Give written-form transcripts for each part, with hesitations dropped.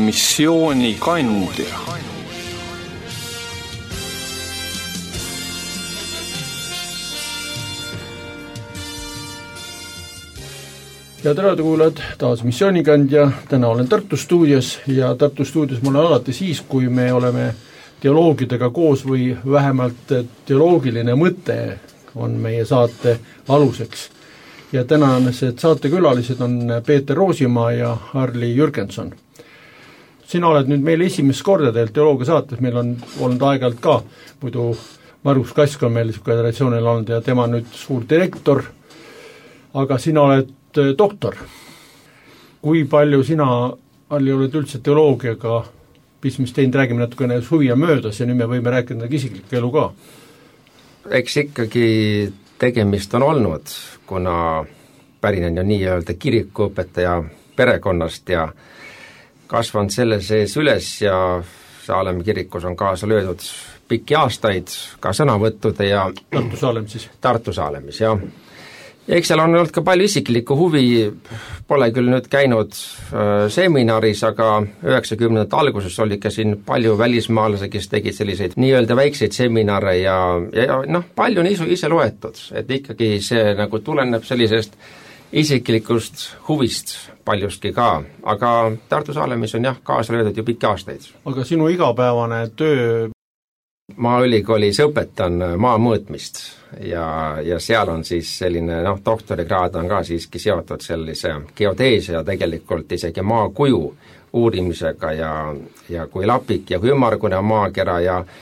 missioonikandja. Ja tere kuulajad, taas missioonikandja. Täna olen Tartu stuudios ja Tartu stuudios mul on alati siis, kui me oleme teoloogidega koos või vähemalt teoloogiline mõte on meie saate aluseks. Ja tänased saatekülalised on Peeter Roosimaa ja Harli Jürgenson. Sina oled nüüd meil esimest korda teoloogia saates, meil on olnud aeg-ajalt ka, muidu Margus Kask on meil traditsioonil olnud ja tema nüüd suur direktor, aga sina oled doktor. Kui palju sina, Harli, oled üldse teoloogiaga pistmist teinud, räägime natukene huvi ja möödas ja nüüd me võime rääkida isiklikku elu ka. Eks ikkagi tegemist on olnud, kuna pärinen ju nii-öelda kirikuõpetaja perekonnast ja kasvanud selle sees üles ja Saalemi kirikus on kaasa löödud pikki aastaid ka sõnavõttude ja Tartu Saalem siis? Tartu Saalemis, jah. Ja eks seal on olnud ka palju isiklikku huvi, pole küll nüüd käinud seminaris, aga 90. alguses oli ka siin palju välismaalasi, kes tegid selliseid nii-öelda väikseid seminare ja palju on ise loetud, et ikkagi see nagu tuleneb sellisest isiklikust huvist paljuski ka, aga Tartu Saalemis on jah kaasa löödud ju pikki aastaid. Aga sinu igapäevane töö? Maaülikoolis õpetan maa mõõtmist ja seal on siis selline, doktorikraad on ka siiski seotud sellise geodeesia ja tegelikult isegi maakuju uurimisega ja kui lapik ja kui ümmargune on maakera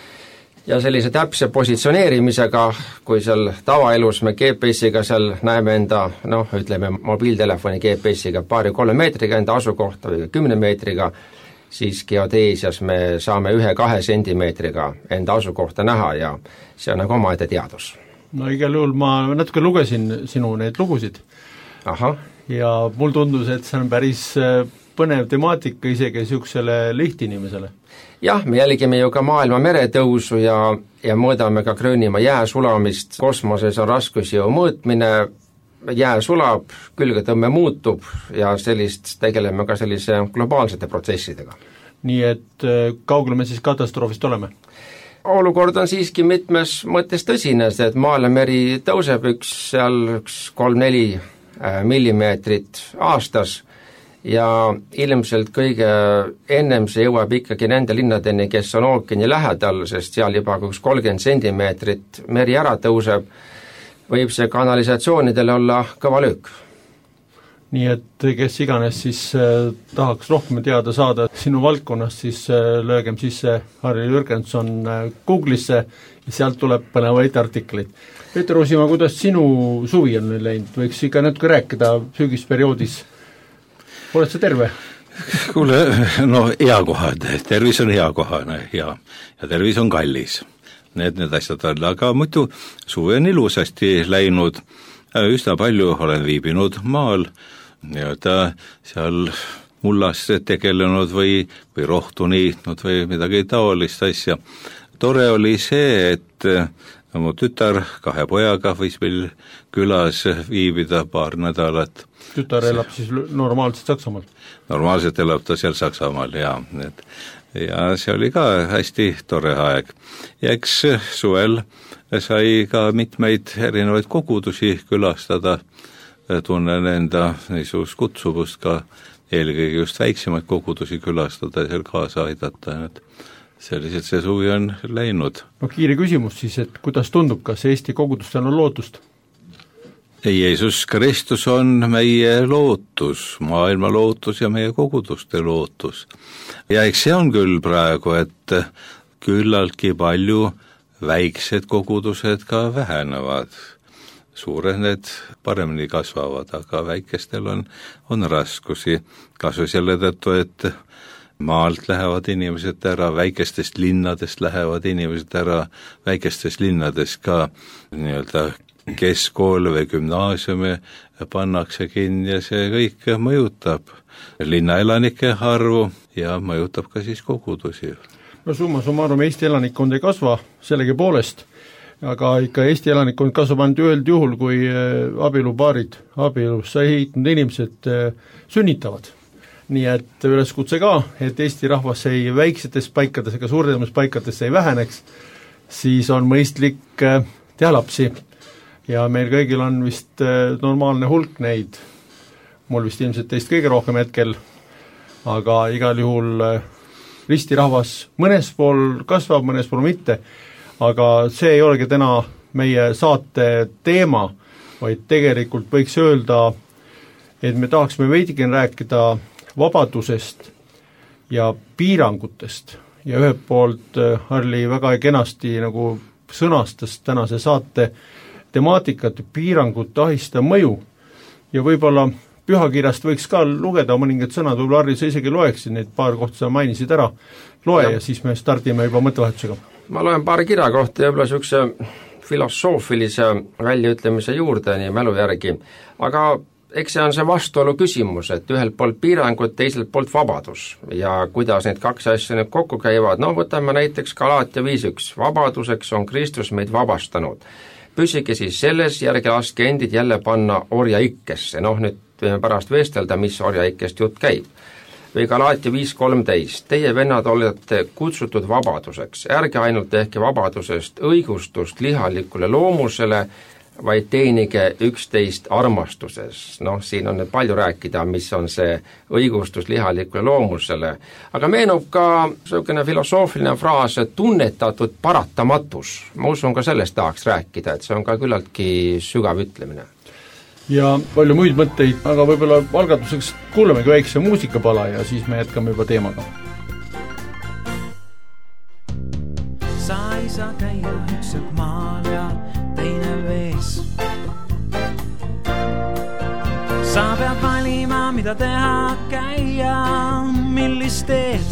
ja sellise täpse positsioneerimisega, kui seal tavaelus me GPS-iga seal näeme enda, ütleme mobiiltelefoni GPS-iga 2-3 meetriga enda asukohta või 10 meetriga, siis geodeesias me saame 1-2 sentimeetriga enda asukohta näha ja see on nagu omaette teadus. No igal juhul ma natuke lugesin sinu neid lugusid. Aha. Ja mul tundus, et see on päris põnev temaatika isegi niisugusele lihtinimesele. Jah, me jälgime ju ka maailma meretõusu ja mõõdame ka Gröönimaa jää sulamist. Kosmoses on raskusjõu mõõtmine, jää sulab, külgetõmme muutub ja tegeleme ka sellise globaalsete protsessidega. Nii et kaugel me siis katastroofist oleme? Olukord on siiski mitmes mõttes tõsine, et maailmameri tõuseb 3-4 millimeetrit aastas ja ilmselt kõige ennem see jõuab ikkagi nende linnadeni, kes on ookeani lähedal, sest seal juba 30 sentimeetrit meri ära tõuseb, võib see kanalisatsioonidele olla kõva löök. Nii et kes iganes siis tahaks rohkem teada saada sinu valdkonnast, siis löögem sisse Harli Jürgenson Google'isse ja sealt tuleb põnevaid artikleid. Peeter Roosimaa, kuidas sinu suvi on läinud? Võiks ikka natuke rääkida sügisperioodis. Oled sa terve? Kuule, hea kohane, tervis on hea kohane ja tervis on kallis. Need asjad on, aga muidu suve on ilusasti läinud, üsna palju olen viibinud maal, seal mullas tegelenud või rohtu niitnud või midagi taolist asja. Tore oli see, et mu tütar 2 pojaga võis meil külas viibida paar nädalat. Tütar elab siis normaalselt Saksamaal? Normaalselt elab ta seal Saksamaal, jaa. Ja see oli ka hästi tore aeg. Ja eks suvel sai ka mitmeid erinevaid kogudusi külastada, tunnen enda niisugust kutsuvust ka eelkõige just väiksemaid kogudusi külastada ja seal kaasa aidata, et selliselt see suvi on läinud. Kiire küsimus siis, et kuidas tundub, kas Eesti kogudustel on lootust? Jeesus Kristus on meie lootus, maailma lootus ja meie koguduste lootus. Ja eks see on küll praegu, et küllaltki palju väiksed kogudused ka vähenevad. Suured need paremini kasvavad, aga väikestel on raskusi. Kasu selle tõttu, et maalt lähevad inimesed ära, väikestest linnadest lähevad inimesed ära, väikestes linnades ka nii-öelda keskkool või gümnaasiumi pannakse kinni ja see kõik mõjutab linnaelanike arvu ja mõjutab ka siis kogudusi. No summa summarum Eesti elanikkond ei kasva sellegi poolest, aga ikka Eesti elanikkond kasvab ainult ühel juhul, kui abielupaarid, abielusse ehitanud inimesed sünnitavad. nii et üleskutse ka, et Eesti rahvas ei väiksetes paikades ega suuremas paikades ei väheneks, siis on mõistlik teha lapsi. Ja meil kõigil on vist normaalne hulk neid, mul vist ilmselt teist kõige rohkem hetkel, aga igal juhul ristirahvas mõnes pool kasvab, mõnes pool mitte, aga see ei olegi täna meie saate teema, vaid tegelikult võiks öelda, et me tahaksime veidikene rääkida vabadusest ja piirangutest ja ühelt poolt Harli väga kenasti nagu sõnastas tänase saate temaatikat, piirangute ahistav mõju ja võib-olla pühakirjast võiks ka lugeda mõningad sõnad, võib-olla Harri, sa isegi loeksid neid paar kohta, sa mainisid ära, loe ja siis me stardime juba mõttevahetusega. Ma loen paar kirja kohta ja võib-olla niisuguse filosoofilise väljaütlemise juurde nii mälu järgi, aga eks see on see vastuolu küsimus, et ühelt poolt piirangud, teiselt poolt vabadus ja kuidas need kaks asja nüüd kokku käivad, no võtame näiteks Galaatia 5.1, vabaduseks on Kristus meid vabastanud. Püsige siis selles, järgi laske endid jälle panna orjaikkesse, nüüd võime pärast vestelda, mis orjaikkest jutt käib. Või Galaatia 5.13, teie vennad olete kutsutud vabaduseks, ärge ainult tehke vabadusest õigustust lihalikule loomusele, vaid teenige üksteist armastuses. Siin on nüüd palju rääkida, mis on see õigustus lihalikule loomusele. Aga meenub ka selline filosoofiline fraas, tunnetatud paratamatus. Ma usun ka sellest tahaks rääkida, et see on ka küllaltki sügav ütlemine. Ja palju muid mõtteid, aga võib-olla algatuseks kuulemegi väikse muusikapala ja siis me jätkame juba teemaga. Sa ei saa käia ükselt maal ja teine vees. Sa pead valima, mida teha, käia, millist teed.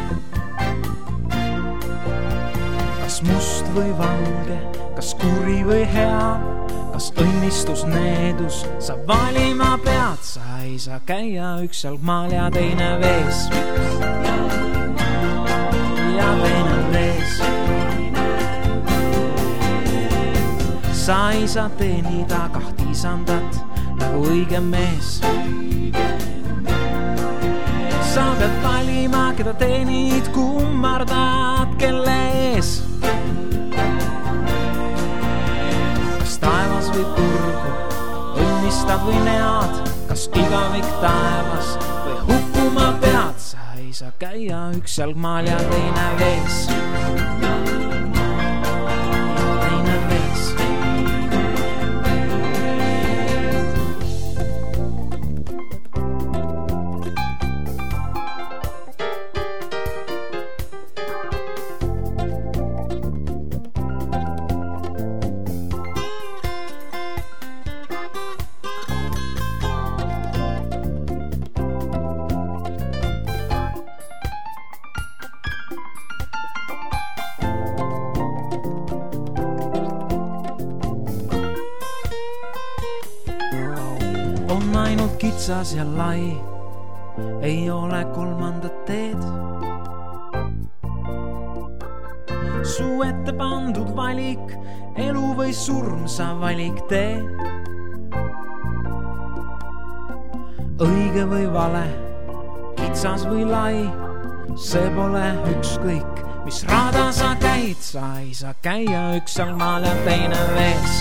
Kas must või valge, kas kuri või hea, kas õnnistus, needus, sa valima pead, sa ei saa käia ükselt maal ja teine vees. Ja teine vees. Sa ei saa teenida kahti isandat nagu õige mees. Sa pead valima, keda teenid, kummardad, kelle ees. Kas taevas või turgu, õnnistad või nead, kas igavik taevas või hukkuma pead. Sa ei saa käia üks jalg maal ja teine vees. On ainult kitsas ja lai, ei ole kolmandat teed. Su ette pandud valik, elu või surm, sa valik tee. Õige või vale, kitsas või lai, see pole ükskõik, mis rada sa käid. Sa ei saa käia üks jalg maal ja teine vees.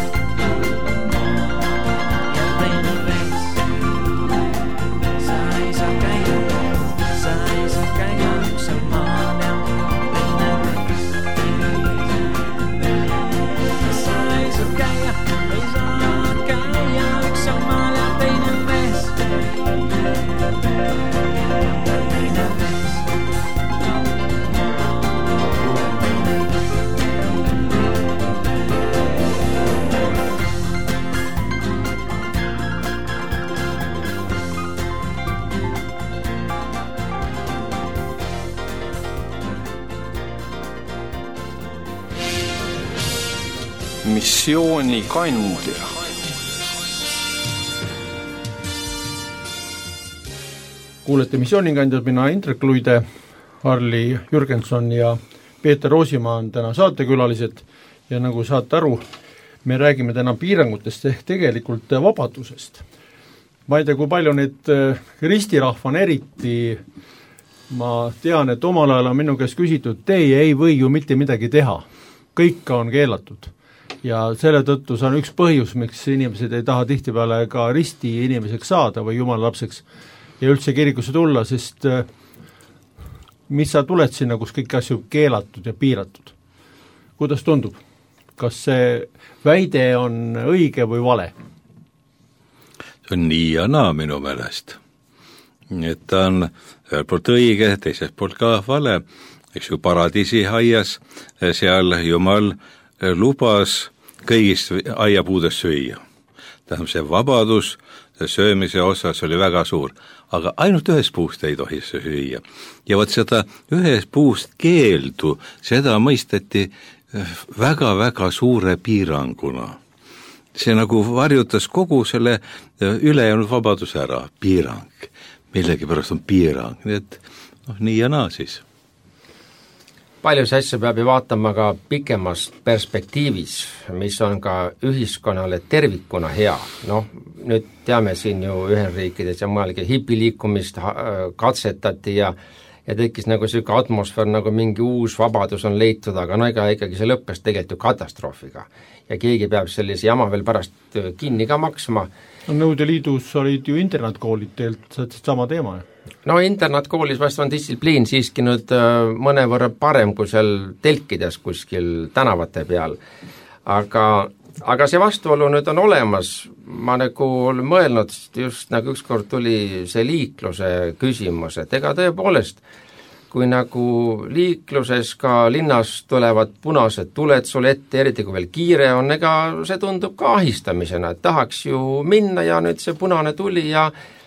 Missiooni kandja. Kuulete missioonikandjad, mina Indrek Luide, Harli Jürgenson ja Peeter Roosimaa on täna saatekülalised ja nagu saate aru, me räägime täna piirangutest ehk tegelikult vabadusest. ma ei tea, kui palju neid ristirahva on eriti, ma tean, et omal ajal on minu käest küsitud, teie ei või ju mitte midagi teha, kõik on keelatud. Ja selle tõttu see on üks põhjus, miks inimesed ei taha tihtipeale ka risti inimeseks saada või jumala lapseks ja üldse kirikusse tulla, sest mis sa tuled sinna, kus kõik asju keelatud ja piiratud? Kuidas tundub? Kas see väide on õige või vale? See on nii ja naa minu meelest. Et ta on ühelt poolt õige, teiselt poolt ka vale. Eks ju, paradiisi aias, seal Jumal lubas kõigist aiapuudest süüa. Tähendab, see vabadus söömise osas oli väga suur, aga ainult ühest puust ei tohi süüa. Ja võt seda ühest puust keeldu, seda mõisteti väga-väga suure piiranguna. See nagu varjutas kogu selle ülejäänud vabaduse ära, piirang. Millegi pärast on piirang, nii et nii ja naa siis. Paljus asja peab ju vaatama ka pikemas perspektiivis, mis on ka ühiskonnale tervikuna hea. Nüüd teame siin ju Ühendriikides ja mujalgi hipiliikumist katsetati ja tekkis nagu selline atmosfäär, nagu mingi uus vabadus on leitud, aga ega ikkagi see lõppes tegelikult ju katastroofiga. Ja keegi peab sellise jama veel pärast kinni ka maksma. Nõude liidus olid ju internaatkoolid teelt sama teema. Internaatkoolis vast on distsipliin siiski nüüd mõnevõrra parem kui seal telkides kuskil tänavate peal. Aga see vastuolu nüüd on olemas, ma nagu olen mõelnud, just nagu ükskord tuli see liikluse küsimus, et ega tõepoolest, kui nagu liikluses ka linnas tulevad punased tuled sul ette, eriti kui veel kiire on, ega see tundub ka ahistamisena, et tahaks ju minna ja nüüd see punane tuli ja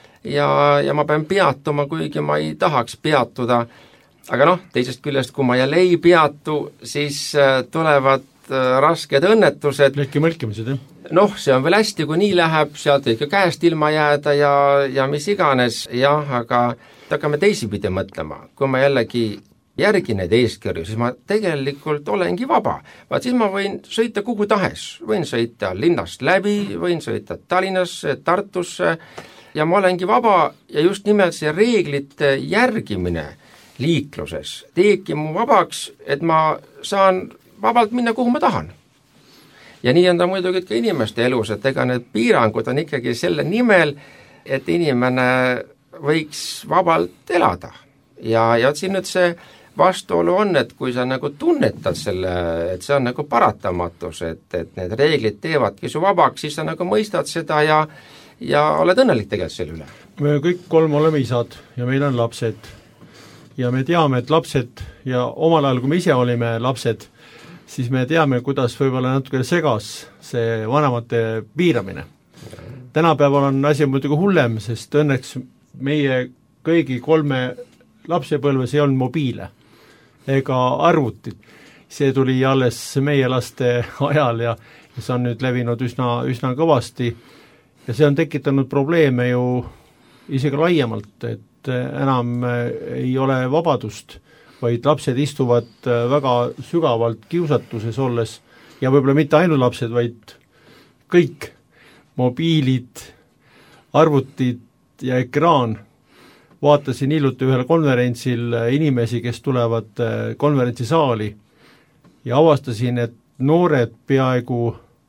ma pean peatuma, kuigi ma ei tahaks peatuda. Aga teisest küljest, kui ma jälle ei peatu, siis tulevad rasked õnnetused. Lehki-mõlkimised, jah? See on veel hästi, kui nii läheb, sealt ikka käest ilma jääda ja mis iganes, aga hakkame teisipidi mõtlema. Kui ma jällegi järgin neid eeskirju, siis ma tegelikult olengi vaba. Vaat siis ma võin sõita kuhu tahes. Võin sõita linnast läbi, võin sõita Tallinnasse, Tartusse ja ma olengi vaba ja just nimelt see reeglite järgimine liikluses teebki mu vabaks, et ma saan vabalt minna, kuhu ma tahan. Ja nii on ta muidugi ka inimeste elus, et ega need piirangud on ikkagi selle nimel, et inimene võiks vabalt elada. Ja siin nüüd see vastuolu on, et kui sa nagu tunnetad selle, et see on nagu paratamatus, et need reeglid teevadki su vabaks, siis sa nagu mõistad seda ja oled õnnelik tegelikult selle üle. Me kõik kolm oleme isad ja meil on lapsed. Ja me teame, et lapsed ja omal ajal, kui me ise olime lapsed, siis me teame, kuidas võib-olla natuke segas see vanemate piiramine. Tänapäeval on asi muidugi hullem, sest õnneks meie kõigi kolme lapsepõlves ei olnud mobiile ega arvutit. See tuli alles meie laste ajal ja see on nüüd levinud üsna kõvasti ja see on tekitanud probleeme ju isegi laiemalt, et enam ei ole vabadust, vaid lapsed istuvad väga sügavalt kiusatuses olles ja võib-olla mitte ainult lapsed, vaid kõik mobiilid, arvutid ja ekraan. Vaatasin hiljuti ühel konverentsil inimesi, kes tulevad konverentsisaali ja avastasin, et noored peaaegu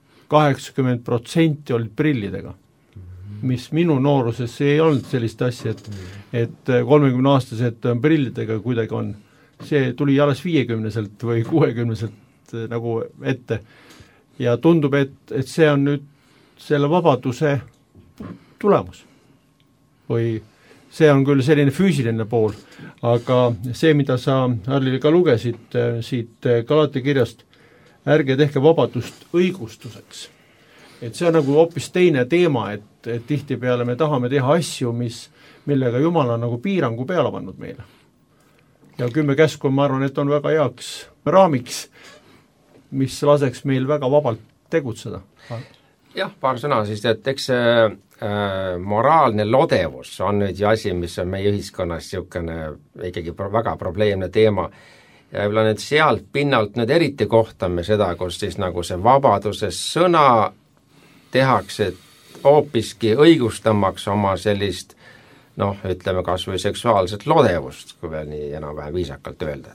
80% olid prillidega, mis minu nooruses ei olnud sellist asja, et 30-aastased prillidega kuidagi on. See tuli alles 50-selt või 60-selt nagu ette ja tundub, et see on nüüd selle vabaduse tulemus. Või see on küll selline füüsiline pool, aga see, mida sa, Harli, ka lugesid siit Galatia kirjast, ärge tehke vabadust õigustuseks. Et see on nagu hoopis teine teema, et tihtipeale me tahame teha asju, millega Jumal on nagu piirangu peale pannud meile. Ja 10 käsku, ma arvan, et on väga heaks raamiks, mis laseks meil väga vabalt tegutseda. Jah, paar sõna siis, et eks see moraalne lodevus on nüüd ju asi, mis on meie ühiskonnas niisugune ikkagi väga probleemne teema. Ja võib-olla nüüd sealt pinnalt nüüd eriti kohtame seda, kus siis nagu see vabaduse sõna tehakse hoopiski õigustamaks oma sellist ütleme kas või seksuaalset lodevust, kui veel nii enam-vähem viisakalt öelda.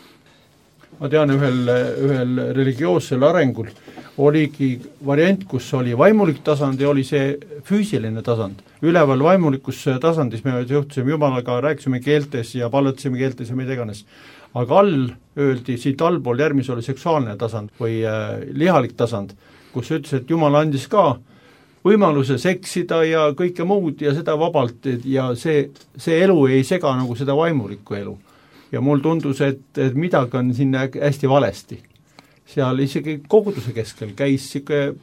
Ma tean, ühel religioossel arengul oligi variant, kus oli vaimulik tasand ja oli see füüsiline tasand. Üleval vaimulikus tasandis me juhtusime Jumalaga, rääkisime keeltes ja palvetasime keeltes ja mida iganes. Aga all öeldi, siit allpool järgmis oli seksuaalne tasand või lihalik tasand, kus ütles, et Jumal andis ka võimaluse seksida ja kõike muud ja seda vabalt ja see elu ei sega nagu seda vaimulikku elu. Ja mul tundus, et midagi on sinna hästi valesti. Seal isegi koguduse keskel käis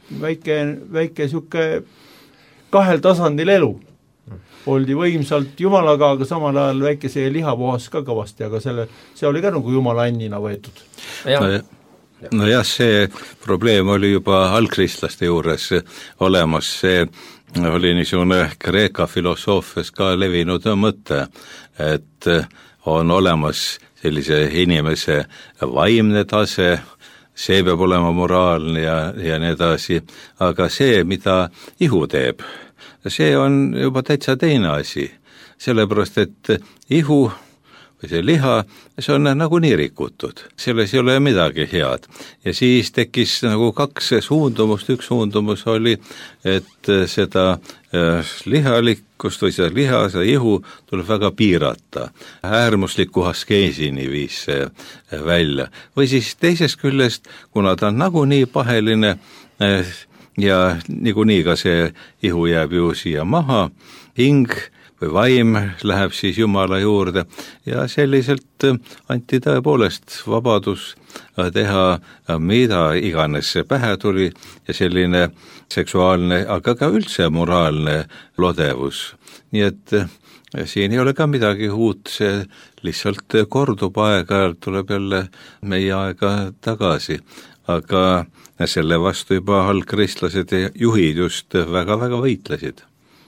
väike siuke kahel tasandil elu. Oldi võimsalt Jumalaga, aga samal ajal väike see lihapuhas ka kõvasti, aga see oli ka nagu Jumala annina võetud. Nojah, see probleem oli juba algkristlaste juures olemas, see oli niisugune Kreeka filosoofias ka levinud mõte, et on olemas sellise inimese vaimne tase, see peab olema moraalne ja nii edasi, aga see, mida ihu teeb, see on juba täitsa teine asi, sellepärast et ihu või see liha, see on nagunii rikutud, selles ei ole midagi head. Ja siis tekkis nagu kaks suundumust, üks suundumus oli, et seda lihalikkust või seda liha, seda ihu tuleb väga piirata. Äärmusliku askeesini viis see välja. Või siis teisest küljest, kuna ta on nagunii paheline ja niikuinii ka see ihu jääb ju siia maha, hing või vaim läheb siis Jumala juurde ja selliselt anti tõepoolest vabadus teha mida iganes pähe tuli ja selline seksuaalne, aga ka üldse moraalne lodevus. Nii et siin ei ole ka midagi uut, see lihtsalt kordub aeg-ajalt, tuleb jälle meie aega tagasi, aga selle vastu juba algkristlased ja juhid just väga-väga võitlesid.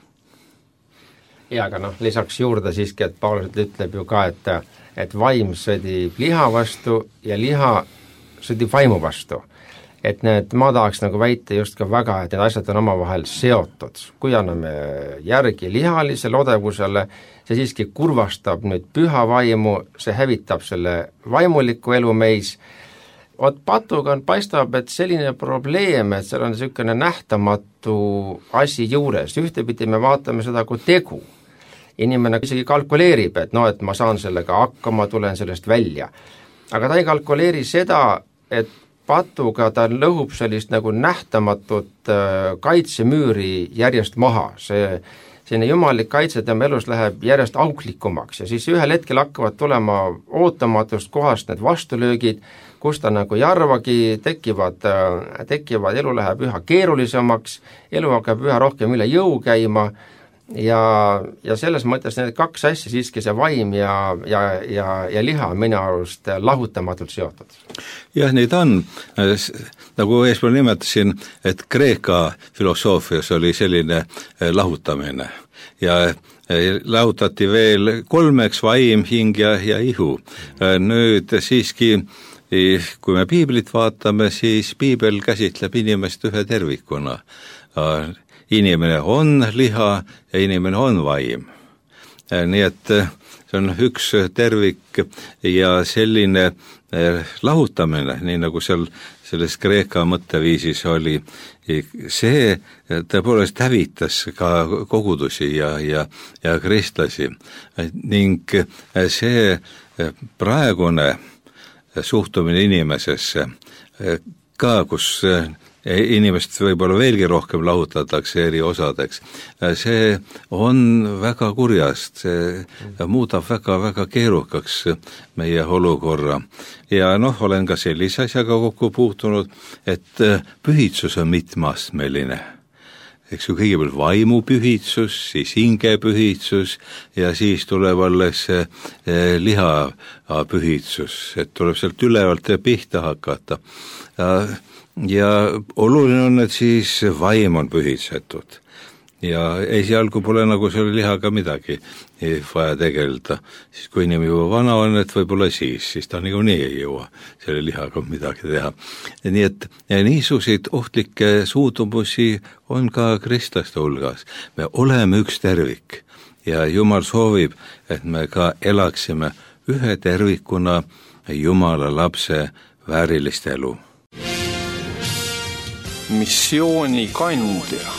Ja aga lisaks juurde siiski, et Paulus ütleb ju ka, et vaim sõdib liha vastu ja liha sõdib vaimu vastu. Et ma tahaks nagu väita just ka väga, et need asjad on omavahel seotud. Kui anname järgi lihalise lodevusele, see siiski kurvastab nüüd püha vaimu, see hävitab selle vaimuliku elu meis. Patuga paistab, et selline probleem, et seal on niisugune nähtamatu asi juures. Ühtepidi me vaatame seda kui tegu. Inimene isegi kalkuleerib, et et ma saan sellega hakkama, tulen sellest välja. Aga ta ei kalkuleeri seda, et patuga ta lõhub sellist nagu nähtamatut kaitsemüüri järjest maha. Selline jumalik kaitse tema elus läheb järjest auklikumaks ja siis ühel hetkel hakkavad tulema ootamatust kohast need vastulöögid, kus ta nagu ei arvagi, tekivad, elu läheb üha keerulisemaks, elu hakkab üha rohkem üle jõu käima ja selles mõttes need kaks asja siiski see vaim ja liha minu arust lahutamatult seotud. Jah, neid on. Nagu eespool nimetasin, et Kreeka filosoofias oli selline lahutamine ja lahutati veel kolmeks vaim, hing ja ihu. Nüüd siiski, kui me piiblit vaatame, siis piibel käsitleb inimest ühe tervikuna. Inimene on liha ja inimene on vaim. Nii et see on üks tervik ja selline lahutamine, nii nagu selles Kreeka mõtteviisis oli, see tõepoolest hävitas ka kogudusi ja kristlasi ning see praegune suhtumine inimesesse ka, kus inimest võib-olla veelgi rohkem lahutatakse eri osadeks. See on väga kurjast, see muudab väga-väga keerukaks meie olukorra. Ja olen ka sellise asjaga kokku puutunud, et pühitsus on mitmeastmeline. Eks ju kõigepealt vaimupühitsus, siis hingepühitsus ja siis tuleb alles lihapühitsus, et tuleb sealt ülevalt pihta hakata. Ja oluline on, et siis vaim on pühitsetud. ja esialgu pole nagu selle lihaga midagi vaja tegeleda. Siis kui inimene juba vana on, et võib-olla siis ta niikuinii ei jõua selle lihaga midagi teha. Nii et niisuguseid ohtlikke suutumusi on ka kristlaste hulgas. Me oleme üks tervik ja Jumal soovib, et me ka elaksime ühe tervikuna Jumala lapse väärilist elu. Missioonikandia.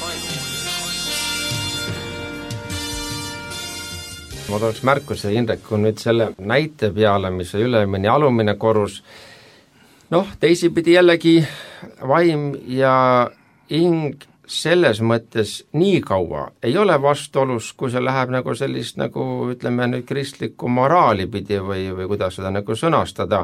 Ma tooks märkuse, Indrek, kui nüüd selle näite peale, mis on ülemine ja alumine korrus, teisipidi jällegi vaim ja hing selles mõttes nii kaua ei ole vastuolus, kui see läheb nagu sellist ütleme nüüd kristlikku moraali pidi või kuidas seda sõnastada.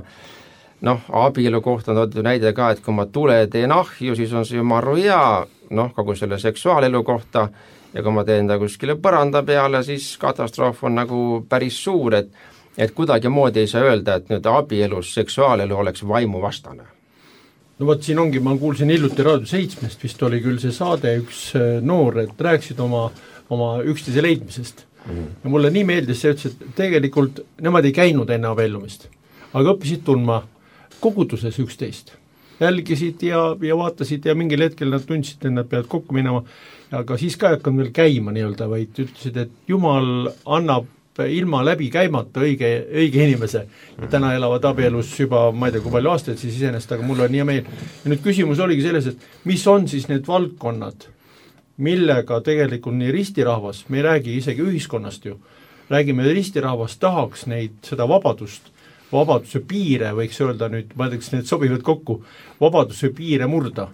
Abielu kohta on toodud näide ka, et kui ma tule teen ahju, siis on see ju maru hea, kogu selle seksuaalelu kohta, ja kui ma teen ta kuskile põranda peale, siis katastroof on päris suur, et kuidagi moodi ei saa öelda, et nüüd abielus seksuaalelu oleks vaimuvastane. No vot, siin ongi, ma kuulsin hiljuti Raadio 7-st, vist oli küll see saade üks noor, et rääksid oma üksteise leidmisest. Ja mulle nii meeldis see, et tegelikult nemad ei käinud enne abiellumist, aga õppisid tundma koguduses üksteist. Jälgisid ja vaatasid ja mingil hetkel nad tundsid, et nad peavad kokku minema, aga siis ka ei hakanud veel käima nii-öelda, vaid ütlesid, et Jumal annab ilma läbi käimata õige inimese. Täna elavad abielus juba, ma ei tea, kui palju aastaid siis iseenest, aga mul on nii meel. Ja nüüd küsimus oligi selles, et mis on siis need valdkonnad, millega tegelikult nii ristirahvas, me ei räägi isegi ühiskonnast ju, räägime ristirahvas tahaks seda vabaduse piire, võiks öelda nüüd, ma ei tea, kas need sobivad kokku, vabaduse piire murda.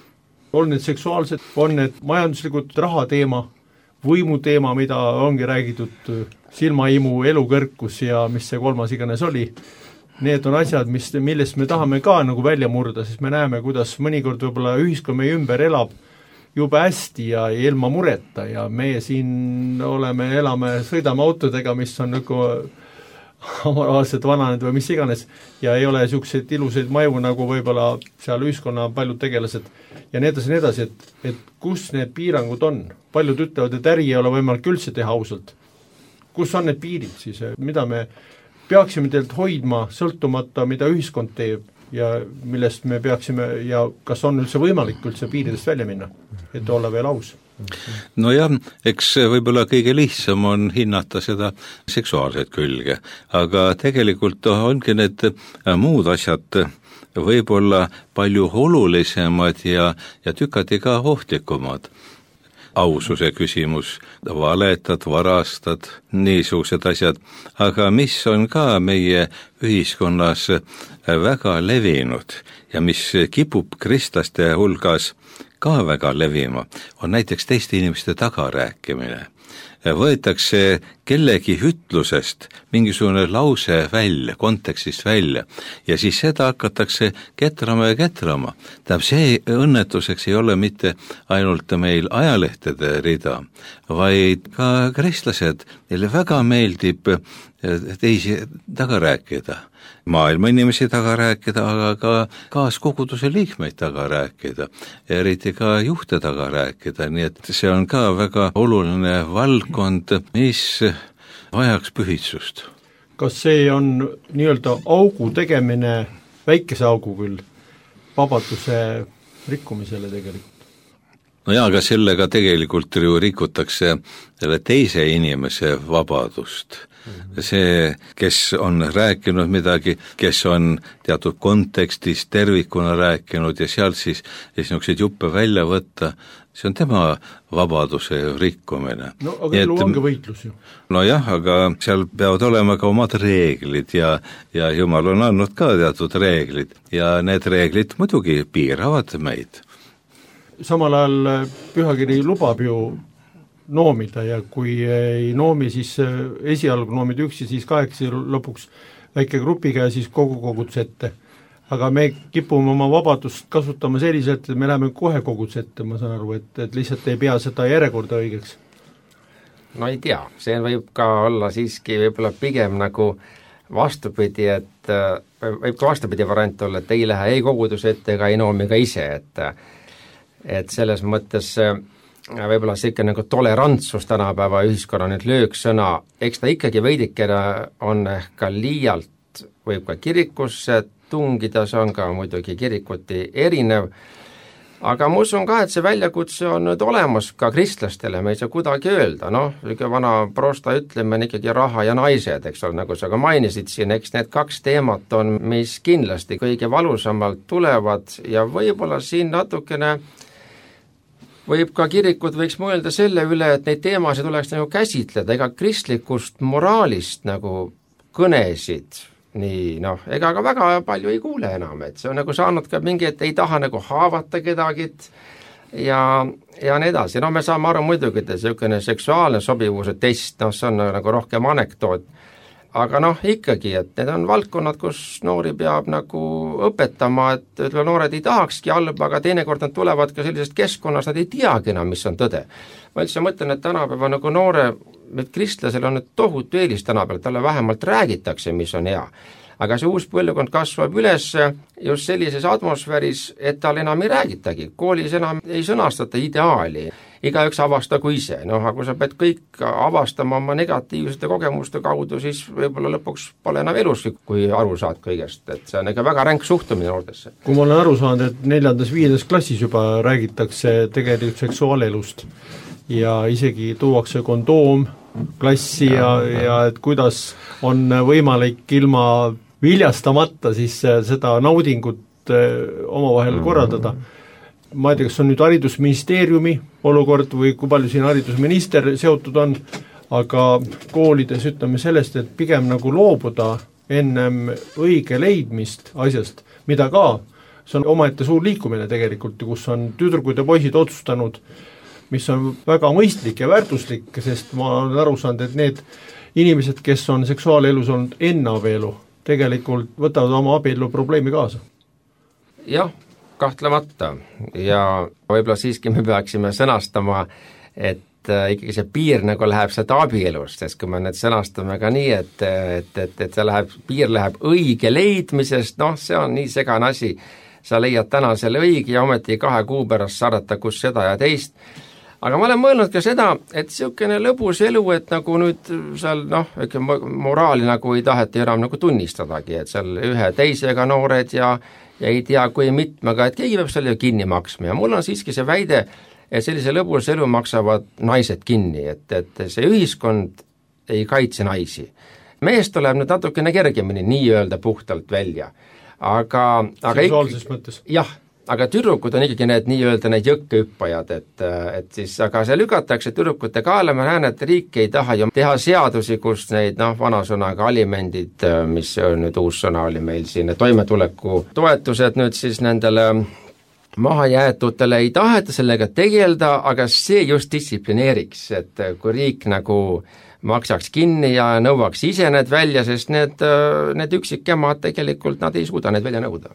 On need seksuaalsed, on need majanduslikud rahateema, võimuteema, mida ongi räägitud, silmaimu, elukõrkus ja mis see kolmas iganes oli. Need on asjad, millest me tahame ka välja murda, sest me näeme, kuidas mõnikord võib-olla ühiskond meie ümber elab jube hästi ja ilma mureta ja meie siin elame, sõidame autodega, mis on omaalselt vananenud või mis iganes ja ei ole niisuguseid ilusaid maju nagu võib-olla seal ühiskonna paljud tegelased ja nii edasi, et kus need piirangud on. Paljud ütlevad, et äri ei ole võimalik üldse teha ausalt. Kus on need piirid siis, mida me peaksime teilt hoidma sõltumata, mida ühiskond teeb ja millest me peaksime ja kas on üldse võimalik üldse piiridest välja minna, et olla veel aus? No jah, eks võib-olla kõige lihtsam on hinnata seda seksuaalset külge, aga tegelikult ongi need muud asjad võib-olla palju olulisemad ja tükati ka ohtlikumad. Aususe küsimus, valetad, varastad, niisugused asjad, aga mis on ka meie ühiskonnas väga levinud ja mis kipub kristlaste hulgas ka väga levima, on näiteks teiste inimeste tagarääkimine. Võetakse kellegi ütlusest mingisugune lause välja, kontekstist välja ja siis seda hakatakse ketrama. See õnnetuseks ei ole mitte ainult meil ajalehtede rida, vaid ka kristlased, neile väga meeldib teisi taga rääkida, maailma inimesi taga rääkida, aga ka kaaskoguduse liikmeid taga rääkida, eriti ka juhte taga rääkida, nii et see on ka väga oluline valdkond, mis vajaks pühitsust. Kas see on nii-öelda augu tegemine, väikese augu küll, vabaduse rikkumisele tegelikult? No jaa, aga sellega tegelikult ju rikutakse selle teise inimese vabadust. See, kes on rääkinud midagi, kes on teatud kontekstis tervikuna rääkinud ja sealt siis niisuguseid juppe välja võtta, see on tema vabaduse rikkumine. No aga elu ongi võitlus ju. No jah, aga seal peavad olema ka omad reeglid ja Jumal on andnud ka teatud reeglid ja need reeglid muidugi piiravad meid. Samal ajal pühakiri lubab ju noomida ja kui ei noomi, siis esialgu noomid üksi, siis 8 lõpuks väike grupiga ja siis kogu kogudus ette. Aga me kipume oma vabadust kasutama selliselt, et me läheme kohe kogudus ette, ma saan aru, et lihtsalt ei pea seda järjekorda õigeks. No ei tea, see võib ka olla siiski võib-olla pigem nagu vastupidi, et võib ka vastupidi variant olla, et ei lähe ei kogudus ette ega ei noomi ka ise, et selles mõttes võib-olla siuke nagu tolerantsus tänapäeva ühiskonna nüüd lööksõna, eks ta ikkagi veidikene on ehk ka liialt, võib ka kirikusse tungida, see on ka muidugi kirikuti erinev, aga ma usun ka, et see väljakutse on nüüd olemas ka kristlastele, me ei saa kuidagi öelda, vana prosta ütleme on ikkagi raha ja naised, eks ole, nagu sa ka mainisid siin, eks need 2 teemat on, mis kindlasti kõige valusamalt tulevad ja võib-olla siin natukene võib ka kirikud võiks mõelda selle üle, et neid teemasid oleks nagu käsitleda, ega kristlikust moraalist nagu kõnesid nii, ega ka väga palju ei kuule enam, et see on nagu saanud ka mingi, et ei taha nagu haavata kedagit ja nii edasi. Me saame aru muidugi, et selline seksuaalne sobivuse test, see on nagu rohkem anekdoot, aga ikkagi, et need on valdkonnad, kus noori peab nagu õpetama, et noored ei tahakski halba, aga teinekord nad tulevad ka sellisest keskkonnast, nad ei teagi enam, mis on tõde. Ma üldse mõtlen, et tänapäeva nagu noore, et kristlasel on nüüd tohutu eelis tänapäeval, talle vähemalt räägitakse, mis on hea. Aga see uus põlvkond kasvab üles just sellises atmosfääris, et tal enam ei räägitagi. Koolis enam ei sõnastata ideaali. Igaüks avastagu ise. Aga kui sa pead kõik avastama oma negatiivsete kogemuste kaudu, siis võib-olla lõpuks pole enam eluski, kui aru saad kõigest. Et see on ikka väga ränk suhtumine noortesse. Kui ma olen aru saanud, et 4.-5. klassis juba räägitakse tegelikult seksuaalelust ja isegi tuuakse kondoom klassi ja et kuidas on võimalik ilma viljastamata siis seda naudingut omavahel korraldada. Ma ei tea, kas on nüüd haridusministeeriumi olukord või kui palju siin haridusminister seotud on, aga koolides ütleme sellest, et pigem nagu loobuda ennem õige leidmist asjast, mida ka, see on omaette suur liikumine tegelikult, kus on tüdrukud ja poisid otsustanud, mis on väga mõistlik ja väärtuslik, sest ma olen aru saanud, et need inimesed, kes on seksuaalelus olnud enne abielu, tegelikult võtavad oma abielu probleemi kaasa. Jah, kahtlemata ja võib-olla siiski me peaksime sõnastama, et ikkagi see piir nagu läheb seda abielust, sest kui me nüüd sõnastame ka nii, et see piir läheb õige leidmisest, see on nii segane asi, sa leiad täna selle õige ja ometi 2 kuu pärast saadata kus seda ja teist. Aga ma olen mõelnud ka seda, et niisugune lõbus elu, et nagu nüüd seal moraali nagu ei taheti enam nagu tunnistadagi, et seal ühe teisega noored ja ei tea kui mitmega, et keegi peab selle ju kinni maksma ja mul on siiski see väide, et sellise lõbus elu maksavad naised kinni, et see ühiskond ei kaitse naisi. Meest tuleb nüüd natukene kergemini nii-öelda puhtalt välja, aga seksuaalses mõttes? Jah, aga tüdrukud on ikkagi need nii-öelda need jõkkehüppajad, et siis, aga see lükatakse tüdrukute kaela, ma näen, et riik ei taha ju teha seadusi, kus neid, vanasõnaga alimendid, mis nüüd uus sõna oli meil siin, toimetuleku toetused nüüd siis nendele mahajäetutele ei taheta sellega tegelda, aga see just distsiplineeriks, et kui riik nagu maksaks kinni ja nõuaks ise need välja, sest need üksikemad tegelikult, nad ei suuda need välja nõuda.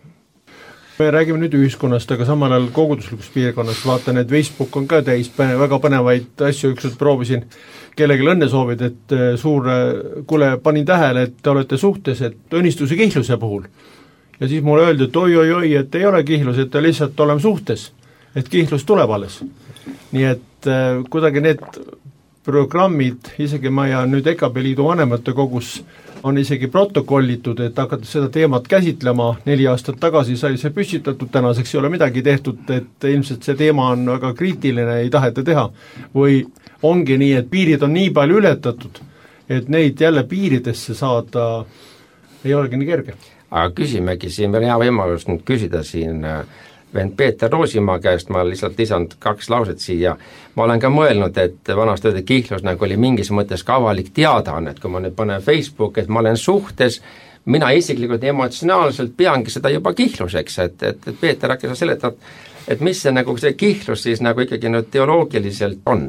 Me räägime nüüd ühiskonnast, aga samal ajal koguduslikust piirkonnast, vaatan, et Facebook on ka täis väga põnevaid asju, ükskord proovisin kellelegi õnne soovid, et kuule, panin tähele, et te olete suhtes, et õnnistuse kihluse puhul. Ja siis mulle öeldi, et oi, et ei ole kihlus, et lihtsalt oleme suhtes, et kihlus tuleb alles. Nii et kuidagi need programmid, isegi ma ja nüüd EKP liidu vanemate kogus on isegi protokollitud, et hakata seda teemat käsitlema, 4 aastat tagasi sai see püstitatud, tänaseks ei ole midagi tehtud, et ilmselt see teema on väga kriitiline, ei taheta teha. Või ongi nii, et piirid on nii palju ületatud, et neid jälle piiridesse saada ei olegi nii kerge. Aga küsimegi siin, meil hea võimalus nüüd küsida siin vend Peeter Roosimaa käest, ma lihtsalt lisanud 2 lauset siia. Ma olen ka mõelnud, et vanast öeldi kihlus nagu oli mingis mõttes ka avalik teadaanne, et kui ma nüüd panen Facebook, et ma olen suhtes, mina isiklikult emotsionaalselt peangi seda juba kihluseks, et Peeter, äkki sa seletad, et mis see nagu see kihlus siis nagu ikkagi nüüd teoloogiliselt on?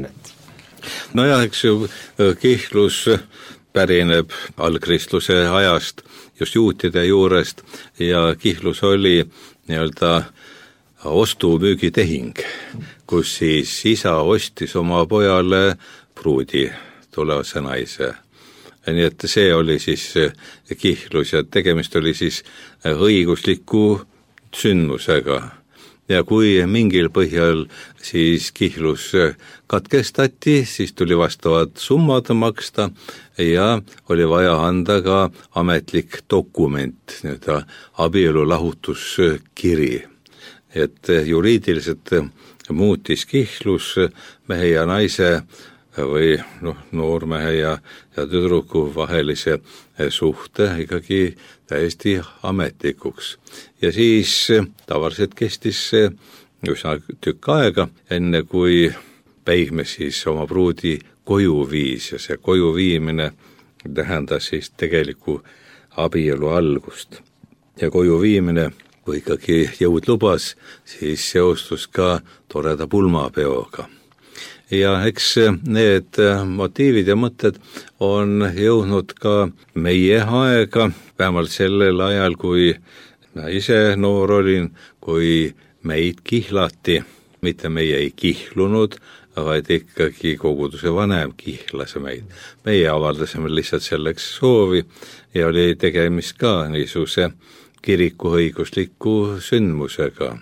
Nojah, eks ju kihlus pärineb algkristluse ajast, just juutide juurest ja kihlus oli nii-öelda ostu-müügitehing, kus siis isa ostis oma pojale pruudi tulevase naise. Nii et see oli siis kihlus ja tegemist oli siis õigusliku sündmusega. ja kui mingil põhjal siis kihlus katkestati, siis tuli vastavad summad maksta ja oli vaja anda ka ametlik dokument, abielu lahutuskiri. Et juriidiliselt muutis kihlus mehe ja naise või noormehe ja tüdruku vahelise suhte ikkagi täiesti ametlikuks. Ja siis tavaliselt kestis üsna tükk aega, enne kui päihme siis oma pruudi koju viis ja see koju viimine tähendas siis tegeliku abielu algust. Ja koju viimine, kui ikkagi jõud lubas, siis seostus ka toreda pulmapeoga. Ja eks need motiivid ja mõtted on jõudnud ka meie aega, vähemalt sellel ajal, kui ma ise noor olin, kui meid kihlati, mitte meie ei kihlunud, vaid ikkagi koguduse vanem kihlas meid. Meie avaldasime lihtsalt selleks soovi ja oli tegemist ka niisuguse kirikuõigusliku sündmusega.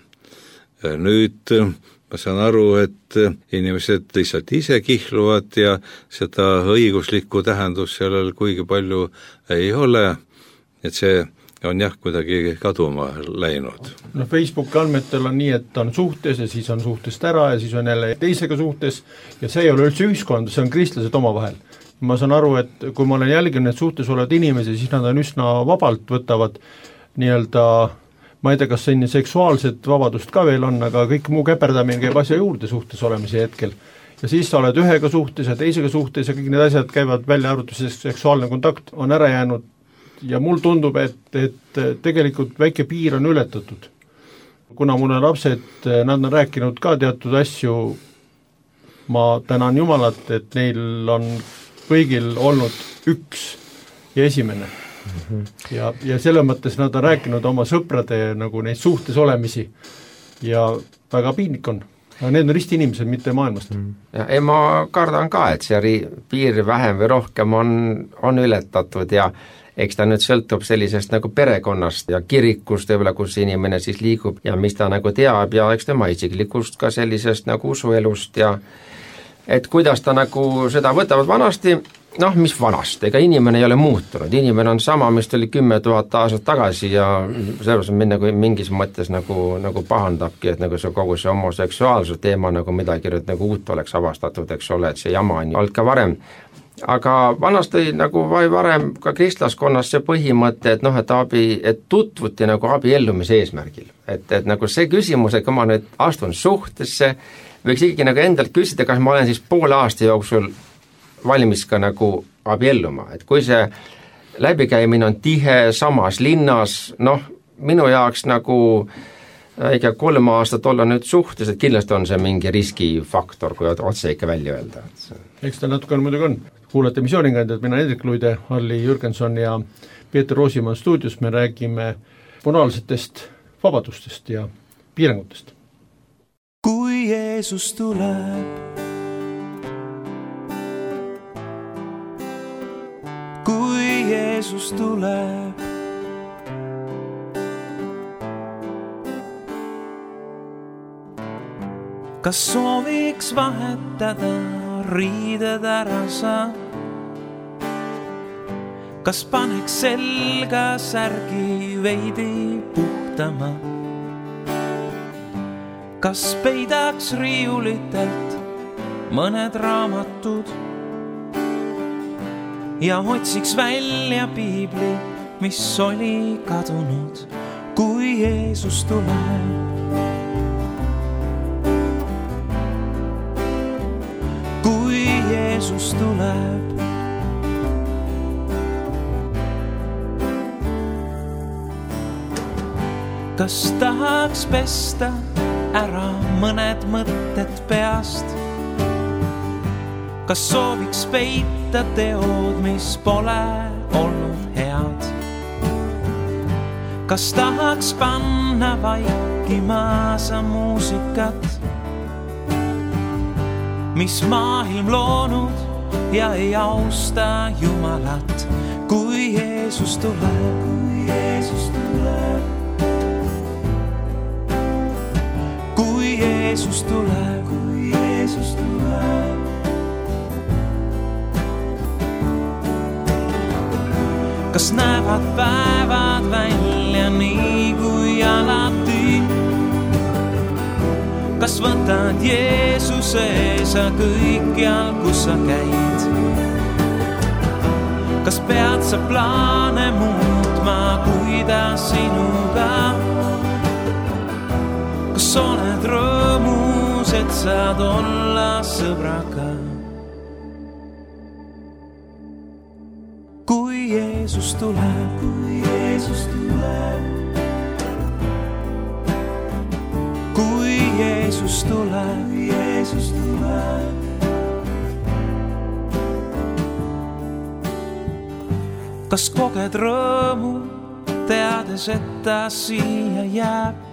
Nüüd ma saan aru, et inimesed lihtsalt ise kihluvad ja seda õiguslikku tähendust sellel kuigi palju ei ole, et see on kuidagi kaduma läinud. Facebooki andmetel on nii, et ta on suhtes ja siis on suhtest ära ja siis on jälle teisega suhtes ja see ei ole üldse ühiskond, see on kristlased omavahel. Ma saan aru, et kui ma olen jälginud suhtes olevad inimesi, siis nad on üsna vabalt võtavad nii-öelda, ma ei tea, kas selline seksuaalset vabadust ka veel on, aga kõik muu käperdamine käib asja juurde suhtes olemise hetkel. Ja siis sa oled ühega suhtes ja teisega suhtes ja kõik need asjad käivad välja arvutuses, seksuaalne kontakt on ära jäänud ja mul tundub, et tegelikult väike piir on ületatud. Kuna mul on lapsed, nad on rääkinud ka teatud asju, ma tänan Jumalat, et neil on kõigil olnud üks ja esimene. Ja selle mõttes nad on rääkinud oma sõprade nagu neid suhtes olemisi ja väga piinlik on. Need on ristiinimesed, mitte maailmast. Ja ma kardan ka, et see piir vähem või rohkem on ületatud ja eks ta nüüd sõltub sellisest nagu perekonnast ja kirikust, kus inimene siis liigub ja mis ta nagu teab ja eks tema isiklikust ka sellisest nagu usuelust ja et kuidas ta nagu seda võtavad vanasti, mis vanasti, ega inimene ei ole muutunud, inimene on sama, mis tuli 10 000 aastat tagasi ja selles on nagu mingis mõttes nagu pahandabki, et nagu see kogu see homoseksuaalsuse teema nagu midagi nagu uut oleks avastatud, eks ole, et see jama on olnud ka varem. Aga vanasti nagu varem ka kristlaskonnas see põhimõte, et tutvuti nagu abiellumise eesmärgil. Et nagu see küsimus, et kui ma nüüd astun suhtesse, võiks ikkagi nagu endalt küsida, kas ma olen siis poole aasta jooksul valmis ka nagu abielluma, et kui see läbikäimine on tihe samas linnas, minu jaoks nagu ikka 3 aastat olla nüüd suhtes, et kindlasti on see mingi riskifaktor, kui otse ikka välja öelda. Eks ta natuke on muidugi on. Kuulete missioonikandjad, mina Hendrik Luide, Harli Jürgenson ja Peeter Roosimaa stuudios, me räägime moraalsetest vabadustest ja piirangutest. Kui Jeesus tuleb, kui Jeesus tuleb, kas sooviks vahetada riided ära sa? Kas paneks selga särgi veidi puhtama? Kas peidaks riiulitelt mõned raamatud ja otsiks välja piibli, mis oli kadunud, kui Jeesus tuleb? Kui Jeesus tuleb, kas tahaks pesta ära mõned mõtted peast? Kas sooviks peita teod, mis pole olnud head? Kas tahaks panna vaikima sa muusikat, mis maailm loonud ja ei austa Jumalat, kui Jeesus tuleb? Kui Jeesus tuleb, Jeesus tuleb, kui Jeesus tuleb. Kas näevad päevad välja nii kui alati? Kas võtad Jeesuse sa kõikjal, kus sa käid? Kas pead sa plaane muutma, kuidas sinuga? Kas oled rõõmus, et saad olla sõbraga? Kui Jeesus tuleb, kui Jeesus tuleb. Kui Jeesus tuleb, Jeesus tuleb. Kas koged rõõmu, teades, et ta siia jääb?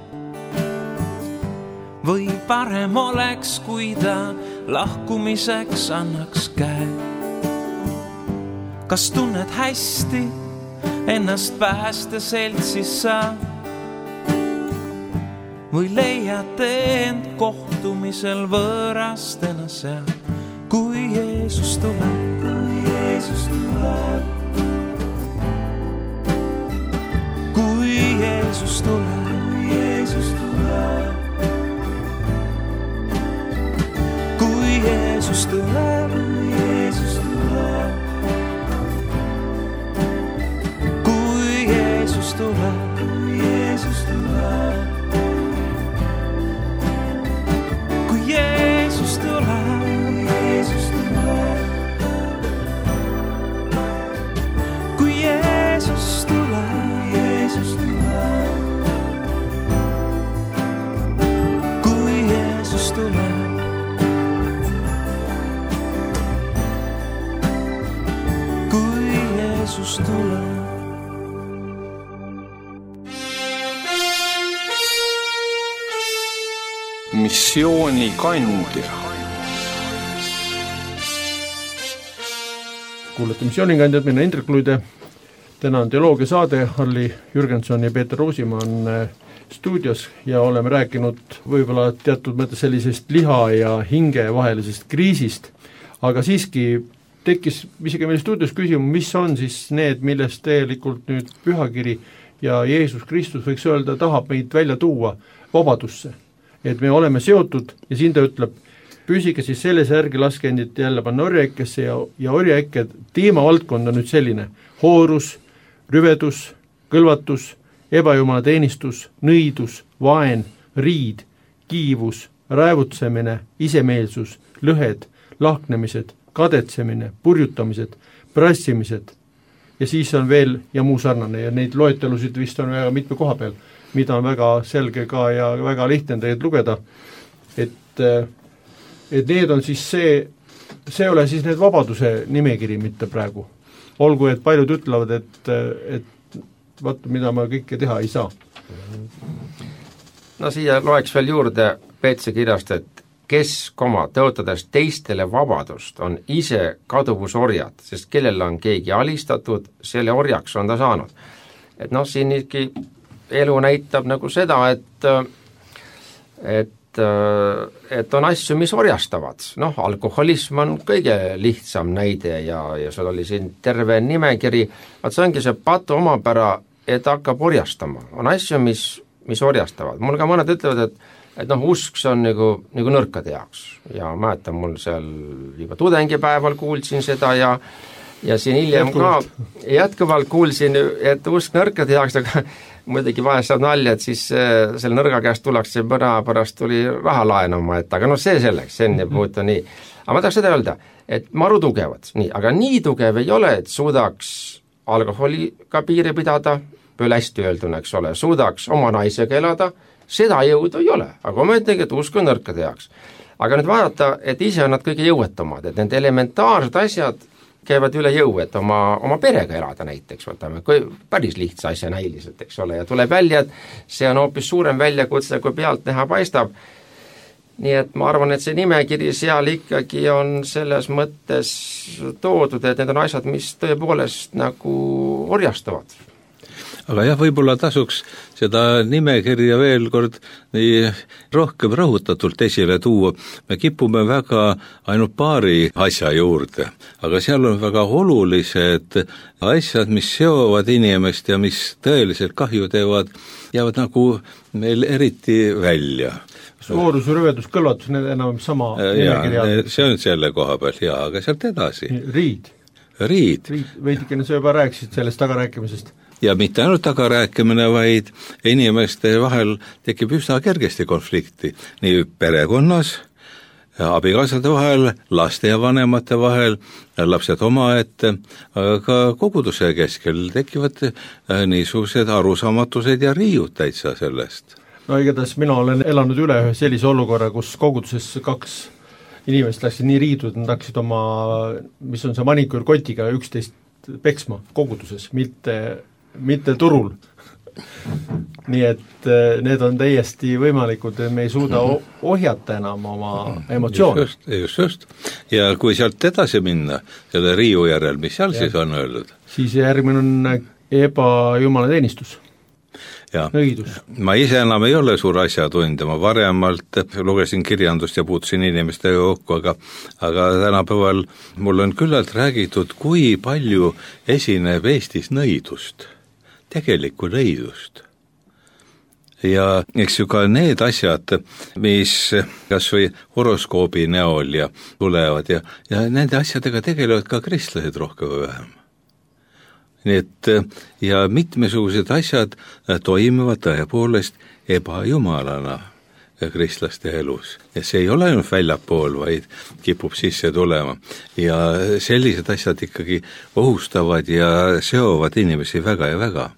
Või parem oleks, kui ta lahkumiseks annaks käe? Kas tunned hästi ennast päästeseltsis sa? Või leiad end kohtumisel võõrastena seal? Kui Jeesus tuleb, kui Jeesus tuleb. Kui Jeesus tuleb, kui Jeesus tuleb. Kui Jeesus tuleb, kui Jeesus tuleb. Kui Jeesus tuleb, kui Jeesus tuleb. Jeesus tuleb, Jeesus tuleb. Kui Jeesus tuleb, Jeesus tuleb. Kui Jeesus tuleb. Kui Jeesus tuleb. Missioonikandja. Kuulete missioonikandjad, mina Indrek Luide. Täna on teoloogia saade, Harli Jürgenson ja Peeter Roosimaa on stuudios ja oleme rääkinud võib-olla teatud mõttes sellisest liha ja hinge vahelisest kriisist, aga siiski tekkis isegi meil stuudios küsimus, mis on siis need, millest tegelikult nüüd pühakiri ja Jeesus Kristus võiks öelda, tahab meid välja tuua vabadusse. Et me oleme seotud ja siin ta ütleb, püsige siis selles järgi, laske endid jälle panna orjaekkesse ja orjaekke teemavaldkond on nüüd selline: hoorus, rüvedus, kõlvatus, ebajumala teenistus, nõidus, vaen, riid, kiivus, raevutsemine, isemeelsus, lõhed, lahknemised, kadetsemine, purjutamised, prassimised ja siis on veel ja muu sarnane ja neid loetelusid vist on väga mitme koha peal, mida on väga selge ka ja väga lihtne tegelikult lugeda, et need on siis see ole siis need vabaduse nimekiri mitte praegu. Olgu, et paljud ütlevad, et vaata, mida ma kõike teha ei saa. No siia loeks veel juurde Peetse kirjast, et kes, tõotades teistele vabadust, on ise kaduvusorjad, sest kellel on keegi alistatud, selle orjaks on ta saanud. Et noh, siin ikka elu näitab nagu seda, et on asju, mis orjastavad. Noh, alkoholism on kõige lihtsam näide ja seal oli siin terve nimekiri, vaat see ongi see patu omapära, et hakkab orjastama. On asju, mis orjastavad. Mul ka mõned ütlevad, et noh, usk see on nagu nõrkade jaoks ja mäletan mul seal juba tudengipäeval kuulsin seda ja siin hiljem jätkuvalt kuulsin, et usk nõrkade jaoks, aga muidugi vahest saab nalja, et siis selle nõrga käest tullakse pärast tuli raha laenama, et aga noh, see selleks, see on puutu nii. Aga ma tahaks seda öelda, et maru tugevad, nii, aga nii tugev ei ole, et suudaks alkoholiga piiri pidada, veel hästi öelduna, eks ole, suudaks oma naisega elada, seda jõudu ei ole, aga ma ütlen, et usk on nõrkade jaoks. Aga nüüd vaadata, et ise on nad kõige jõuetumad, et need elementaarsed asjad käivad üle jõu, et oma perega elada näiteks, võtame päris lihtsa asja näiliselt, eks ole, ja tuleb välja, et see on hoopis suurem väljakutse, kui pealt näha paistab. Nii et ma arvan, et see nimekiri seal ikkagi on selles mõttes toodud, et need on asjad, mis tõepoolest nagu orjastavad. aga jah, võib-olla tasuks seda nimekirja veel kord nii rohkem rõhutatult esile tuua. Me kipume väga ainult paari asja juurde, aga seal on väga olulised asjad, mis seovad inimest ja mis tõeliselt kahju teevad, jäävad nagu meil eriti välja. Soorus, rüvedus, kõlvatus, need enam sama nimekirja. See on selle koha peal, jaa, aga sealt edasi. Riid. Veidikene sa juba rääkisid sellest tagarääkimisest. Ja mitte ainult tagarääkimine, vaid inimeste vahel tekib üsna kergesti konflikti. Nii perekonnas, abikaasade vahel, laste ja vanemate vahel, lapsed omaette, aga koguduse keskel tekivad niisugused arusaamatused ja riiud täitsa sellest. No igatahes mina olen elanud üle ühe sellise olukorra, kus koguduses 2 inimest läksid nii riidud, nad hakkasid oma, mis on see maniküürkotiga 11 peksma koguduses, mitte turul. Nii et need on täiesti võimalikud, me ei suuda ohjata enam oma emotsioone. Just. Ja kui sealt edasi minna, selle riiu järel, mis seal siis on öeldud? Siis järgmine on ebajumalateenistus. Ja, ma ise enam ei ole suur asjatundja, ma varemalt lugesin kirjandust ja puutusin inimestega kokku, aga tänapäeval mul on küllalt räägitud, kui palju esineb Eestis nõidust, tegelikku nõidust. Ja eks ju ka need asjad, mis kas või horoskoobi näol ja tulevad ja nende asjadega tegelevad ka kristlased rohkem või vähem. Nii et ja mitmesugused asjad toimivad tõepoolest ebajumalana kristlaste elus. Ja see ei ole ainult väljapool, vaid kipub sisse tulema. Ja sellised asjad ikkagi ohustavad ja seovad inimesi väga ja väga.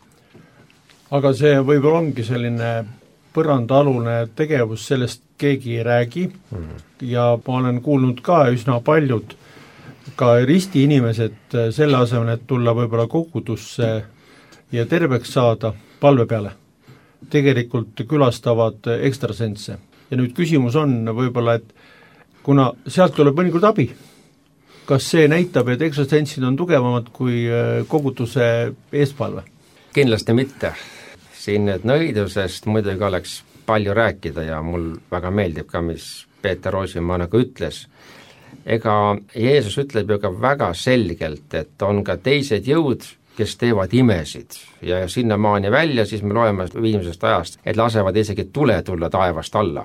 Aga see võib-olla ongi selline põrandaalune tegevus, sellest keegi ei räägi ja ma olen kuulnud ka üsna paljud ka risti inimesed selle asemel, et tulla võib-olla kogudusse ja terveks saada palve peale, tegelikult külastavad ekstrasense. Ja nüüd küsimus on võib-olla, et kuna sealt tuleb mõnikord abi, kas see näitab, et ekstrasensid on tugevamad kui koguduse eespalve? Kindlasti mitte. Siin need nõidusest muidugi oleks palju rääkida ja mul väga meeldib ka, mis Peeter Roosimaa nagu ütles. Ega Jeesus ütleb ju ka väga selgelt, et on ka teised jõud, kes teevad imesid ja sinna maani välja, siis me loeme viimsest ajast, et lasevad isegi tule tulla taevast alla.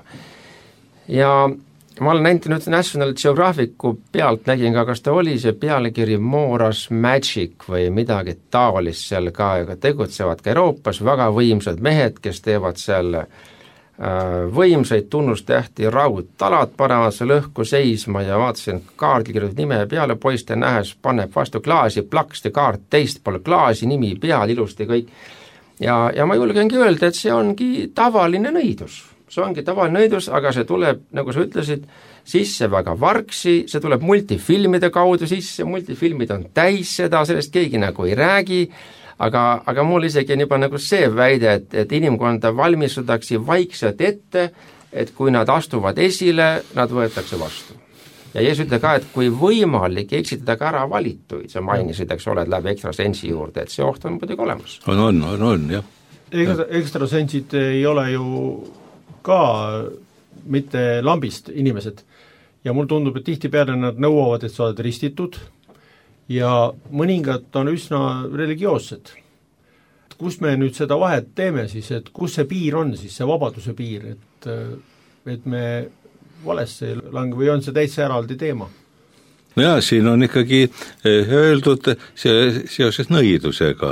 Ja ma olen näinud National Geographicu pealt, nägin ka, kas ta oli see pealkiri Moras Magic või midagi taolist seal ka tegutsevad ka Euroopas, väga võimsad mehed, kes teevad seal võimsaid tunnustähti raudtalad, panevad selle õhku seisma ja vaatasin kaardil kirjutab nime peale, poiste nähes paneb vastu klaasi, plaksti kaart teist pool klaasi, nimi peal, ilusti kõik. Ja ma julgengi öelda, et see ongi tavaline nõidus. See ongi tavaline nõidus, aga see tuleb, nagu sa ütlesid, sisse väga vargsi, see tuleb multifilmide kaudu sisse, multifilmid on täis seda, sellest keegi nagu ei räägi, aga mul isegi on juba nagu see väide, et inimkonda valmistutakse vaikselt ette, et kui nad astuvad esile, nad võetakse vastu. Ja Jeesus ütleb ka, et kui võimalik eksitada ka ära valituid, sa mainisid, eks oled läbi ekstrasensi juurde, et see oht on muidugi olemas. On, jah. Ekstrasensid ei ole ju ka mitte lambist inimesed ja mul tundub, et tihtipeale nad nõuavad, et sa oled ristitud, ja mõningad on üsna religioossed. Kus me nüüd seda vahet teeme siis, et kus see piir on siis, see vabaduse piir, et me valesse lange või on see täitsa eraldi teema? No jaa, siin on ikkagi öeldud seoses nõidusega,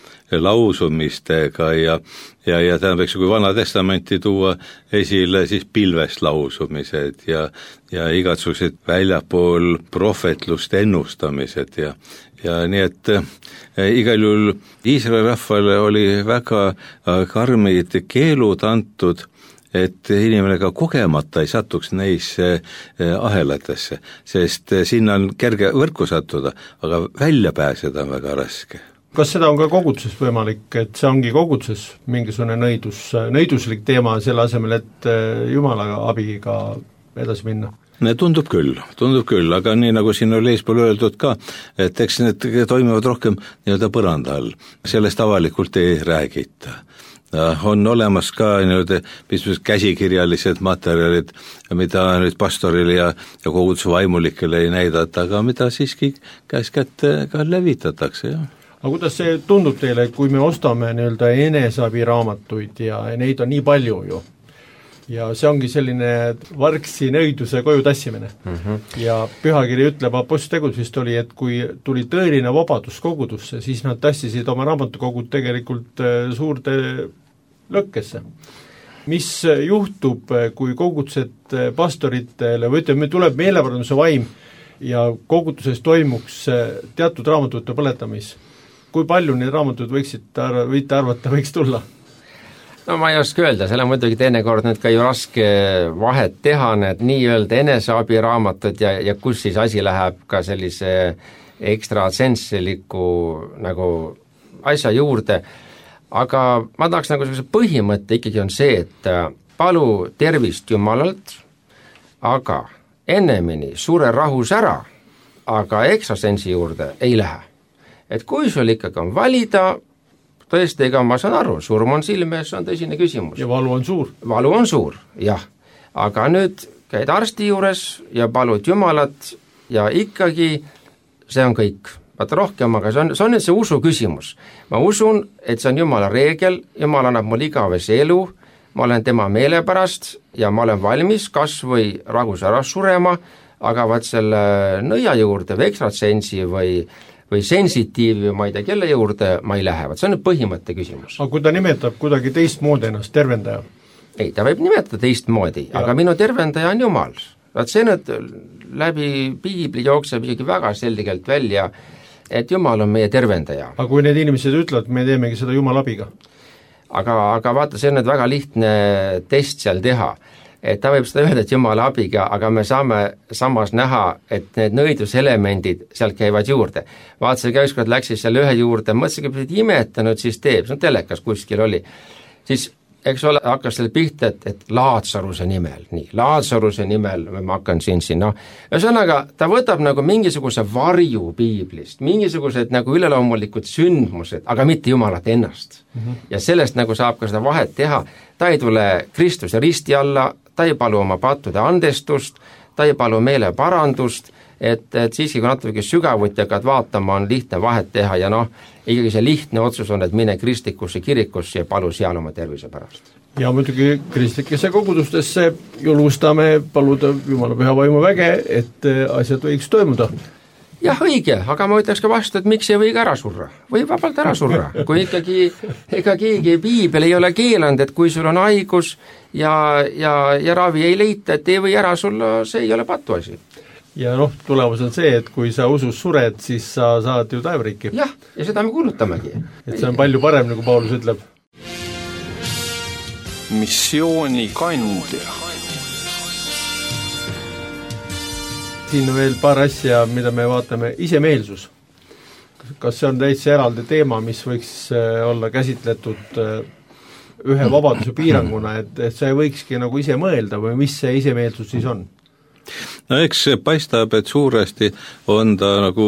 lausumistega ja tähendab, kui Vana Testamenti tuua esile, siis pilvest lausumised ja igatsused väljapool prohvetlust ennustamised ja nii, et igal juhul Iisraeli rahvale oli väga karmid keelud antud, et inimene ka kogemata ei satuks neisse ahelatesse, sest sinna on kerge võrku sattuda, aga välja pääseda on väga raske. Kas seda on ka koguduses võimalik, et see ongi koguduses mingisugune nõiduslik teema selle asemel, et Jumala abiga edasi minna? Tundub küll, aga nii nagu siin oli eespool öeldud ka, et eks need toimivad rohkem nii-öelda põranda all, sellest avalikult ei räägita. On olemas ka nii-öelda käsikirjalised materjalid, mida nüüd pastorile ja koguduse vaimulikele ei näidata, aga mida siiski käes kätte ka levitatakse, jah. Aga kuidas see tundub teile, kui me ostame nii-öelda eneseabiraamatuid ja neid on nii palju ju, ja see ongi selline vargsi nõiduse koju tassimine. Ja pühakiri ütleb, Apostlitegudes vist oli, et kui tuli tõeline vabadus kogudusse, siis nad tassisid oma raamatukogud tegelikult suurde lõkkesse. Mis juhtub, kui kogudused pastoritele või ütleme, tuleb meeleparanduse vaim ja koguduses toimuks teatud raamatute põletamis? Kui palju neid raamatud võite arvata võiks tulla? No ma ei oska öelda, selle on muidugi teinekord nüüd ka ju raske vahet teha, need nii-öelda eneseabiraamatud ja kus siis asi läheb ka sellise ekstrasenssiliku nagu asja juurde, aga ma tahaks nagu sellise põhimõtte ikkagi on see, et palu tervist Jumalalt, aga ennemini sure rahus ära, aga ekstrasensi juurde ei lähe. Et kui sul ikkagi on valida, tõesti, ega ma saan aru, surm on silme ees, on tõsine küsimus. Ja valu on suur. Valu on suur, jah. Aga nüüd käid arsti juures ja palud Jumalat ja ikkagi see on kõik. Vaata rohkem, aga see on nüüd see usu küsimus. Ma usun, et see on Jumala reegel, Jumal annab mul igavese elu, ma olen tema meele pärast ja ma olen valmis kas või ragus ära surema, aga vaat selle nõia juurde või ekstratsensi või sensitiivi, ma ei tea, kelle juurde ma ei lähe, see on nüüd põhimõtte küsimus. Aga kui ta nimetab kuidagi teistmoodi ennast, tervendaja? Ei, ta võib nimetada teistmoodi, aga minu tervendaja on Jumal. Vaat see nüüd läbi piibli jookseb isegi väga selgelt välja, et Jumal on meie tervendaja. Aga kui need inimesed ütlevad, me teemegi seda Jumala abiga? Aga vaata, see on nüüd väga lihtne test seal teha. Et ta võib seda öelda, et Jumala abiga, aga me saame samas näha, et need nõiduselemendid sealt käivad juurde. Vaatasin, ükskord läksis selle ühe juurde, mõtlesin, et imetanud siis teeb, see on telekas kuskil oli. Siis, eks ole, hakkas selle pihta, et Laatsaruse nimel, nii, Laatsaruse nimel ma hakkan siin, noh. Ühesõnaga, ta võtab nagu mingisuguse varju piiblist, mingisugused nagu üleloomulikud sündmused, aga mitte Jumalat ennast. Ja sellest nagu saab ka seda vahet teha, ta ei tule Kristuse risti alla, ta ei palu oma pattude andestust, ta ei palu meele parandust, et siiski kui natuke sügavuti hakkad vaatama, on lihtne vahet teha ja noh, ikkagi see lihtne otsus on, et mine kristlikusse kirikusse ja palu seal oma tervise pärast. Ja muidugi kristlikesse kogudustesse julgustame paluda Jumala püha vaimu väge, et asjad võiks toimuda. Jah, õige, aga ma ütleks ka vastu, et miks ei või ka ära surra? Või vabalt ära surra, kui ikkagi ega keegi piibel ei ole keelanud, et kui sul on haigus ja ravi ei leita, et ei või ära sulla, see ei ole patuasi. Ja noh, tulemus on see, et kui sa usus sured, siis sa saad ju taevriiki. Jah, ja seda me kuulutamegi. Et see on palju parem, nagu Paulus ütleb. Missiooni kandja. Siin on veel paar asja, mida me vaatame, isemeelsus. Kas see on täitsa eraldi teema, mis võiks olla käsitletud ühe vabaduse piiranguna, et see võikski nagu ise mõelda või mis see isemeelsus siis on? No eks paistab, et suuresti on ta nagu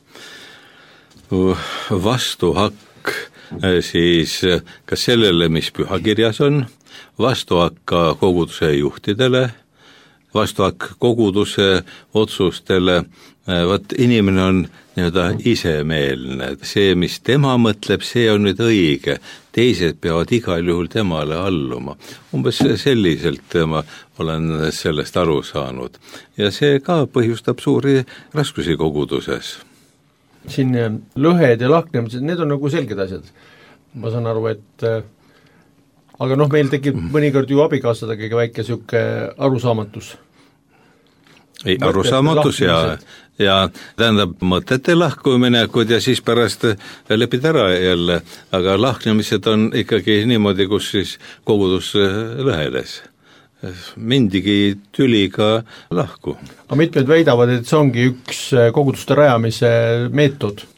vastuhakk siis kas sellele, mis pühakirjas on, vastuhakk ka koguduse juhtidele, vastuhakk koguduse otsustele, vaat inimene on nii-öelda isemeelne, see, mis tema mõtleb, see on nüüd õige, teised peavad igal juhul temale alluma. Umbes selliselt ma olen sellest aru saanud ja see ka põhjustab suuri raskusi koguduses. Siin lõhed ja lahknemised, need on nagu selged asjad. Ma saan aru, et aga noh, meil tekib mõnikord ju abikaasadagi väike siuke arusaamatus. Ei, arusaamatus ja tähendab mõtete lahkuminekud ja siis pärast lepid ära jälle, aga lahknemised on ikkagi niimoodi, kus siis kogudus lõhedes. Mindigi tüliga lahku. Aga mitmed väidavad, et see ongi üks koguduste rajamise meetod,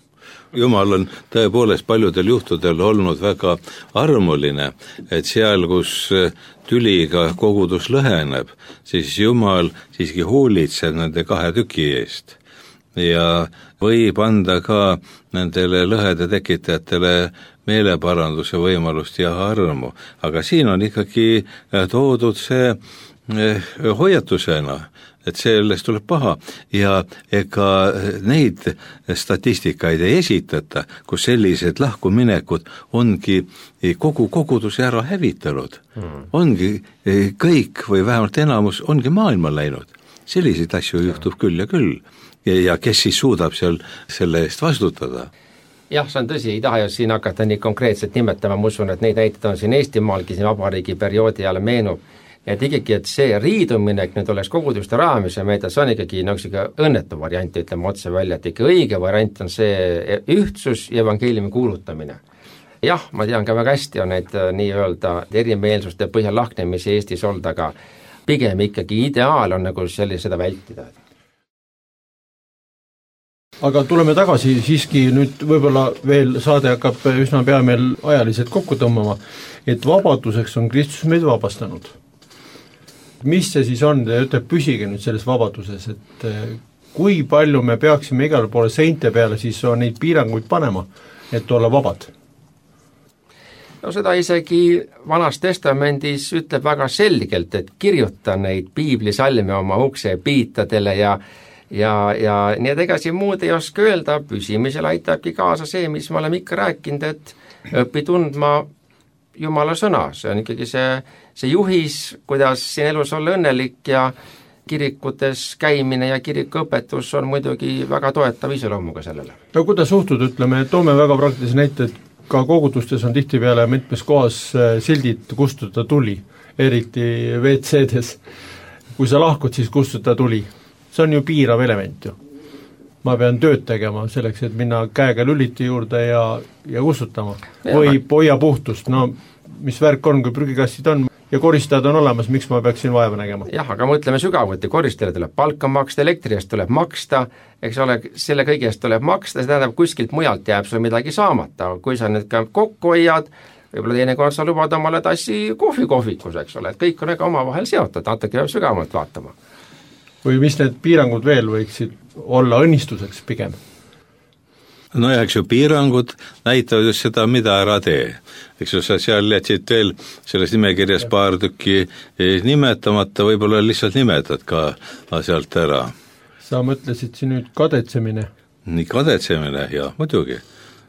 Jumal on tõepoolest paljudel juhtudel olnud väga armuline, et seal, kus tüliga kogudus lõheneb, siis Jumal siiski hoolitseb nende 2 tüki eest ja võib anda ka nendele lõhede tekitajatele meeleparanduse võimalust ja armu, aga siin on ikkagi toodud see hoiatusena, et sellest tuleb paha ja ega neid statistikaid ei esitata, kus sellised lahkuminekud ongi kogu koguduse ära hävitanud. Ongi kõik või vähemalt enamus ongi maailma läinud. Selliseid asju juhtub küll ja küll. Ja kes siis suudab seal selle eest vastutada? Jah, see on tõsi, ei taha ju siin hakata nii konkreetselt nimetama, ma usun, et neid näiteid on siin Eestimaalgi siin vabariigi perioodi ajal meenub. Et ikkagi, et see riiduminek nüüd oleks koguduste rajamise meetod, see on ikkagi õnnetu variant, ütleme otse välja, et ikka õige variant on see ühtsus ja evangeeliumi kuulutamine. Jah, ma tean ka väga hästi on neid nii-öelda erimeelsuste põhjal lahknemisi Eestis olnud, aga pigem ikkagi ideaal on nagu seda vältida. Aga tuleme tagasi siiski nüüd võib-olla veel saade hakkab üsna pea meil ajaliselt kokku tõmbama, et vabaduseks on Kristus meid vabastanud. Mis see siis on, te ütleb, püsige nüüd selles vabaduses, et kui palju me peaksime igale poole seinte peale siis on neid piiranguid panema, et olla vabad? No seda isegi Vanas Testamendis ütleb väga selgelt, et kirjuta neid piiblisalme oma ukse piitadele ja nii et ega siin muud ei oska öelda, püsimisel aitabki kaasa see, mis me oleme ikka rääkinud, et õpi tundma Jumala sõna, see on ikkagi see juhis, kuidas siin elus olla õnnelik ja kirikutes käimine ja kirikuõpetus on muidugi väga toetav iseloomuga sellele. No kuidas suhtud, ütleme, toome väga praktilise näite, et ka kogudustes on tihtipeale mitmes kohas sildid kustutada tuli, eriti WC-des. Kui sa lahkud, siis kustutada tuli. See on ju piirav element ju. Ma pean tööd tegema selleks, et minna käega lüliti juurde ja kustutama. Või poia puhtust, no mis värk on, kui prügikastid on ja koristajad on olemas, miks ma peaksin vaeva nägema? Jah, aga mõtleme sügavuti, koristajale tuleb palka maksta, elektri eest tuleb maksta, eks ole, selle kõige eest tuleb maksta, see tähendab, kuskilt mujalt jääb sul midagi saamata, kui sa nüüd ka kokku hoiad, võib-olla teinekord sa lubad omale tassi kohvikus, eks ole, et kõik on ega omavahel seotud, natuke peab sügavamalt vaatama. Või mis need piirangud veel võiksid olla õnnistuseks pigem? No ja eks ju piirangud näitavad just seda, mida ära tee. Eks ju, sa seal jätsid veel selles nimekirjas paar tükki nimetamata, võib-olla lihtsalt nimetad ka sealt ära. Sa mõtlesid siin nüüd kadetsemine? Nii kadetsemine, jah, muidugi.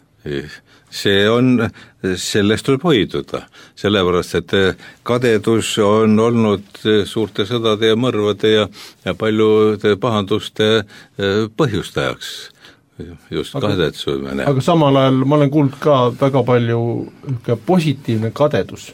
See on, sellest tuleb hoiduda, sellepärast, et kadedus on olnud suurte sõdade ja mõrvade ja paljude pahanduste põhjustajaks, just kadetsumine. Aga samal ajal ma olen kuulnud ka väga palju positiivne kadedus,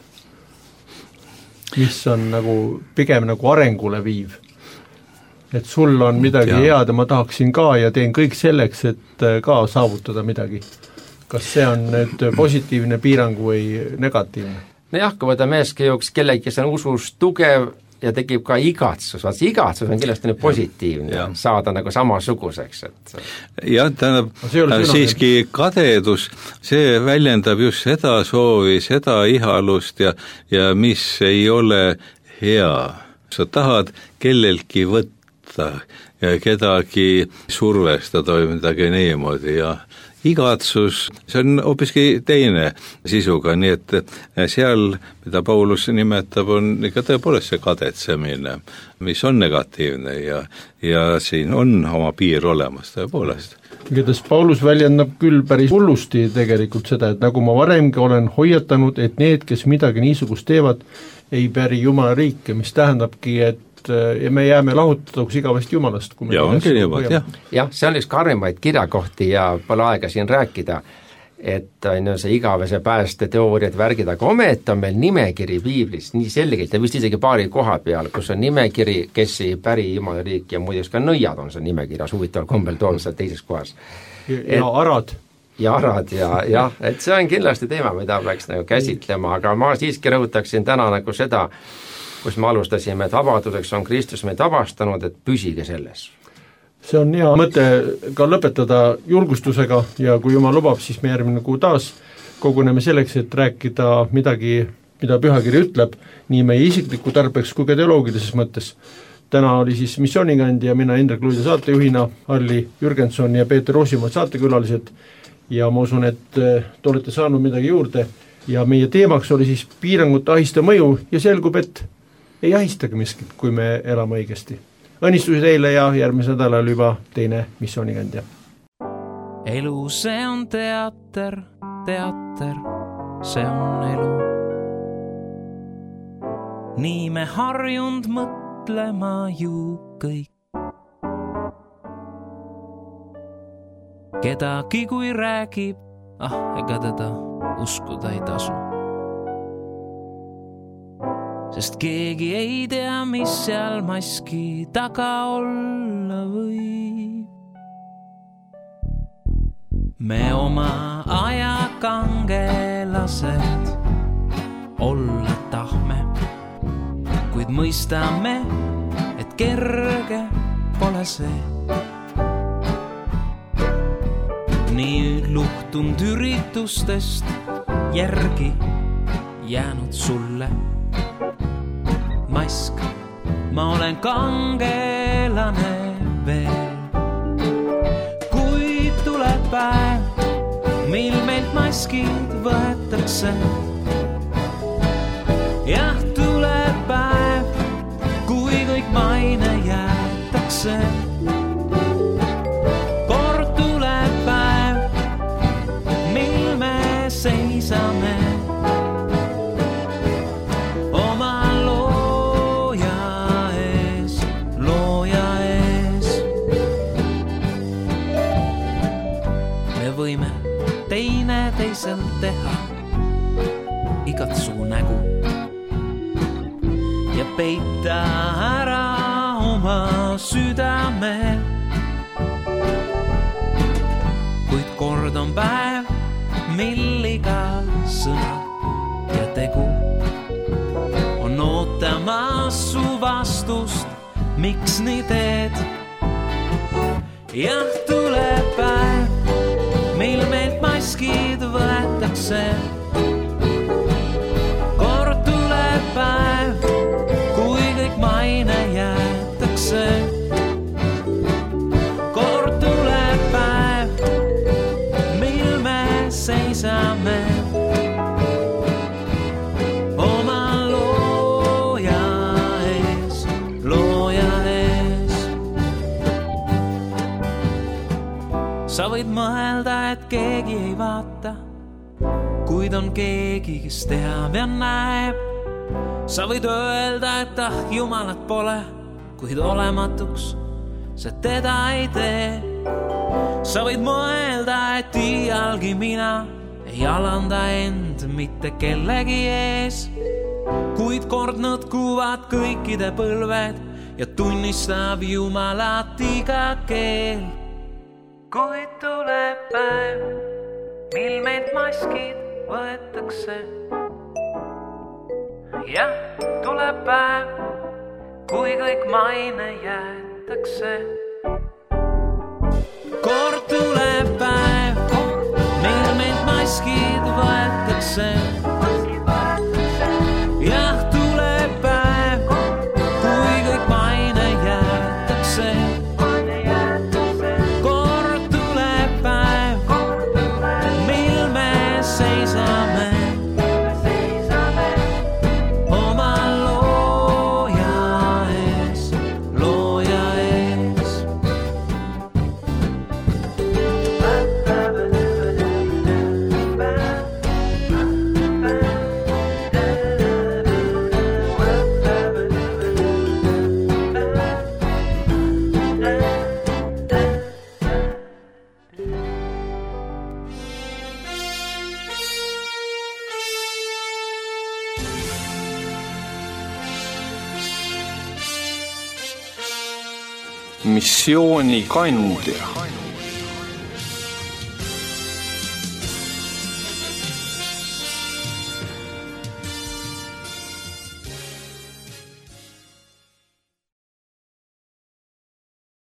mis on nagu pigem nagu arengule viiv. Et sul on midagi head ja ma tahaksin ka ja teen kõik selleks, et ka saavutada midagi. Kas see on nüüd positiivne piirang või negatiivne? No jah, kui võta meeski juhuks kellegi, kes on usus tugev ja tekib ka igatsus, vaat see igatsus on kindlasti nüüd positiivne, saada nagu samasuguseks. Jah, tähendab, siiski kadedus, see väljendab just seda soovi, seda ihalust ja mis ei ole hea. Sa tahad kellelgi võtta ja kedagi survestada või midagi niimoodi ja igatsus, see on hoopiski teine sisuga, nii et seal, mida Paulus nimetab, on ikka tõepoolest see kadetsemine, mis on negatiivne ja siin on oma piir olemas tõepoolest. Kuidas Paulus väljendab küll päris hullusti tegelikult seda, et nagu ma varemgi olen hoiatanud, et need, kes midagi niisugust teevad, ei päri Jumala riike, mis tähendabki, et ja me jääme lahutatuks igavesti Jumalast. Jah, see on üks karmimaid kirjakohti ja pole aega siin rääkida, et on see igavese pääste teooriad värgid, aga ometi on meil nimekiri piiblis nii selgelt ja vist isegi paari koha peal, kus on nimekiri, kes ei päri Jumala riiki ja muideks ka nõiad on see nimekirjas, huvitaval kombel toon seal teises kohas. Ja arad. Ja arad ja, et see on kindlasti teema, mida peaks nagu käsitlema, aga ma siiski rõhutaksin täna nagu seda, kus me alustasime, et vabaduseks on Kristus meid vabastanud, et püsige selles. see on hea mõte ka lõpetada julgustusega ja kui Jumal lubab, siis me järgmine kuu taas koguneme selleks, et rääkida midagi, mida pühakiri ütleb, nii meie isikliku tarbeks kui ka teoloogilises mõttes. Täna oli siis missioonikandja ja mina Indrek Luide saatejuhina, Alli Jürgenson ja Peeter Roosimaa saatekülalised ja ma usun, et te olete saanud midagi juurde ja meie teemaks oli siis piirangute ahiste mõju ja selgub, et ei ahistagi miskit, kui me elame õigesti. Õnnistusi teile ja järgmisel nädalal juba teine missioonikandja. Elu, see on teater, see on elu. Nii me harjund mõtlema ju kõik. Kedagi kui räägib, ega teda uskuda ei tasu. Sest keegi ei tea, mis seal maski taga olla võib. Me oma aja kangelased olla tahme, kuid mõistame, et kerge pole see. Nii luhtund üritustest järgi jäänud sulle. Mask, ma olen kangelane veel. Kui tuleb päev, mil meilt maskid võetakse. Jah, tuleb päev, kui kõik maine jäetakse. Kord tuleb päev, mil me seisame. Teiselt teha igat suu nägu ja peita ära oma südame. Kuid kord on päev, mil iga sõna ja tegu on ootamas su vastust, miks nii teed. Jah, tuleb päev, mil meilt maskid võetakse. Kord tuleb päev, kui kõik maine jäetakse. Kord tuleb päev, mil me seisame oma looja ees. Sa võid mõelda, et keegi ei vaata, kuid on keegi, kes teab ja näeb. Sa võid öelda, et Jumalat pole, kuid olematuks sa teda ei tee. Sa võid mõelda, et iialgi mina ei alanda end mitte kellegi ees, kuid kord nõtkuvad kõikide põlved ja tunnistab Jumalat iga keel. Kuid tuleb päev, mil meilt maskid võetakse. Jah, tuleb päev, kui kõik maine jäetakse. Kord tuleb päev, mil meilt maskid võetakse. Jah, tuleb päev, kui kõik maine jäetakse. Missioonikandja.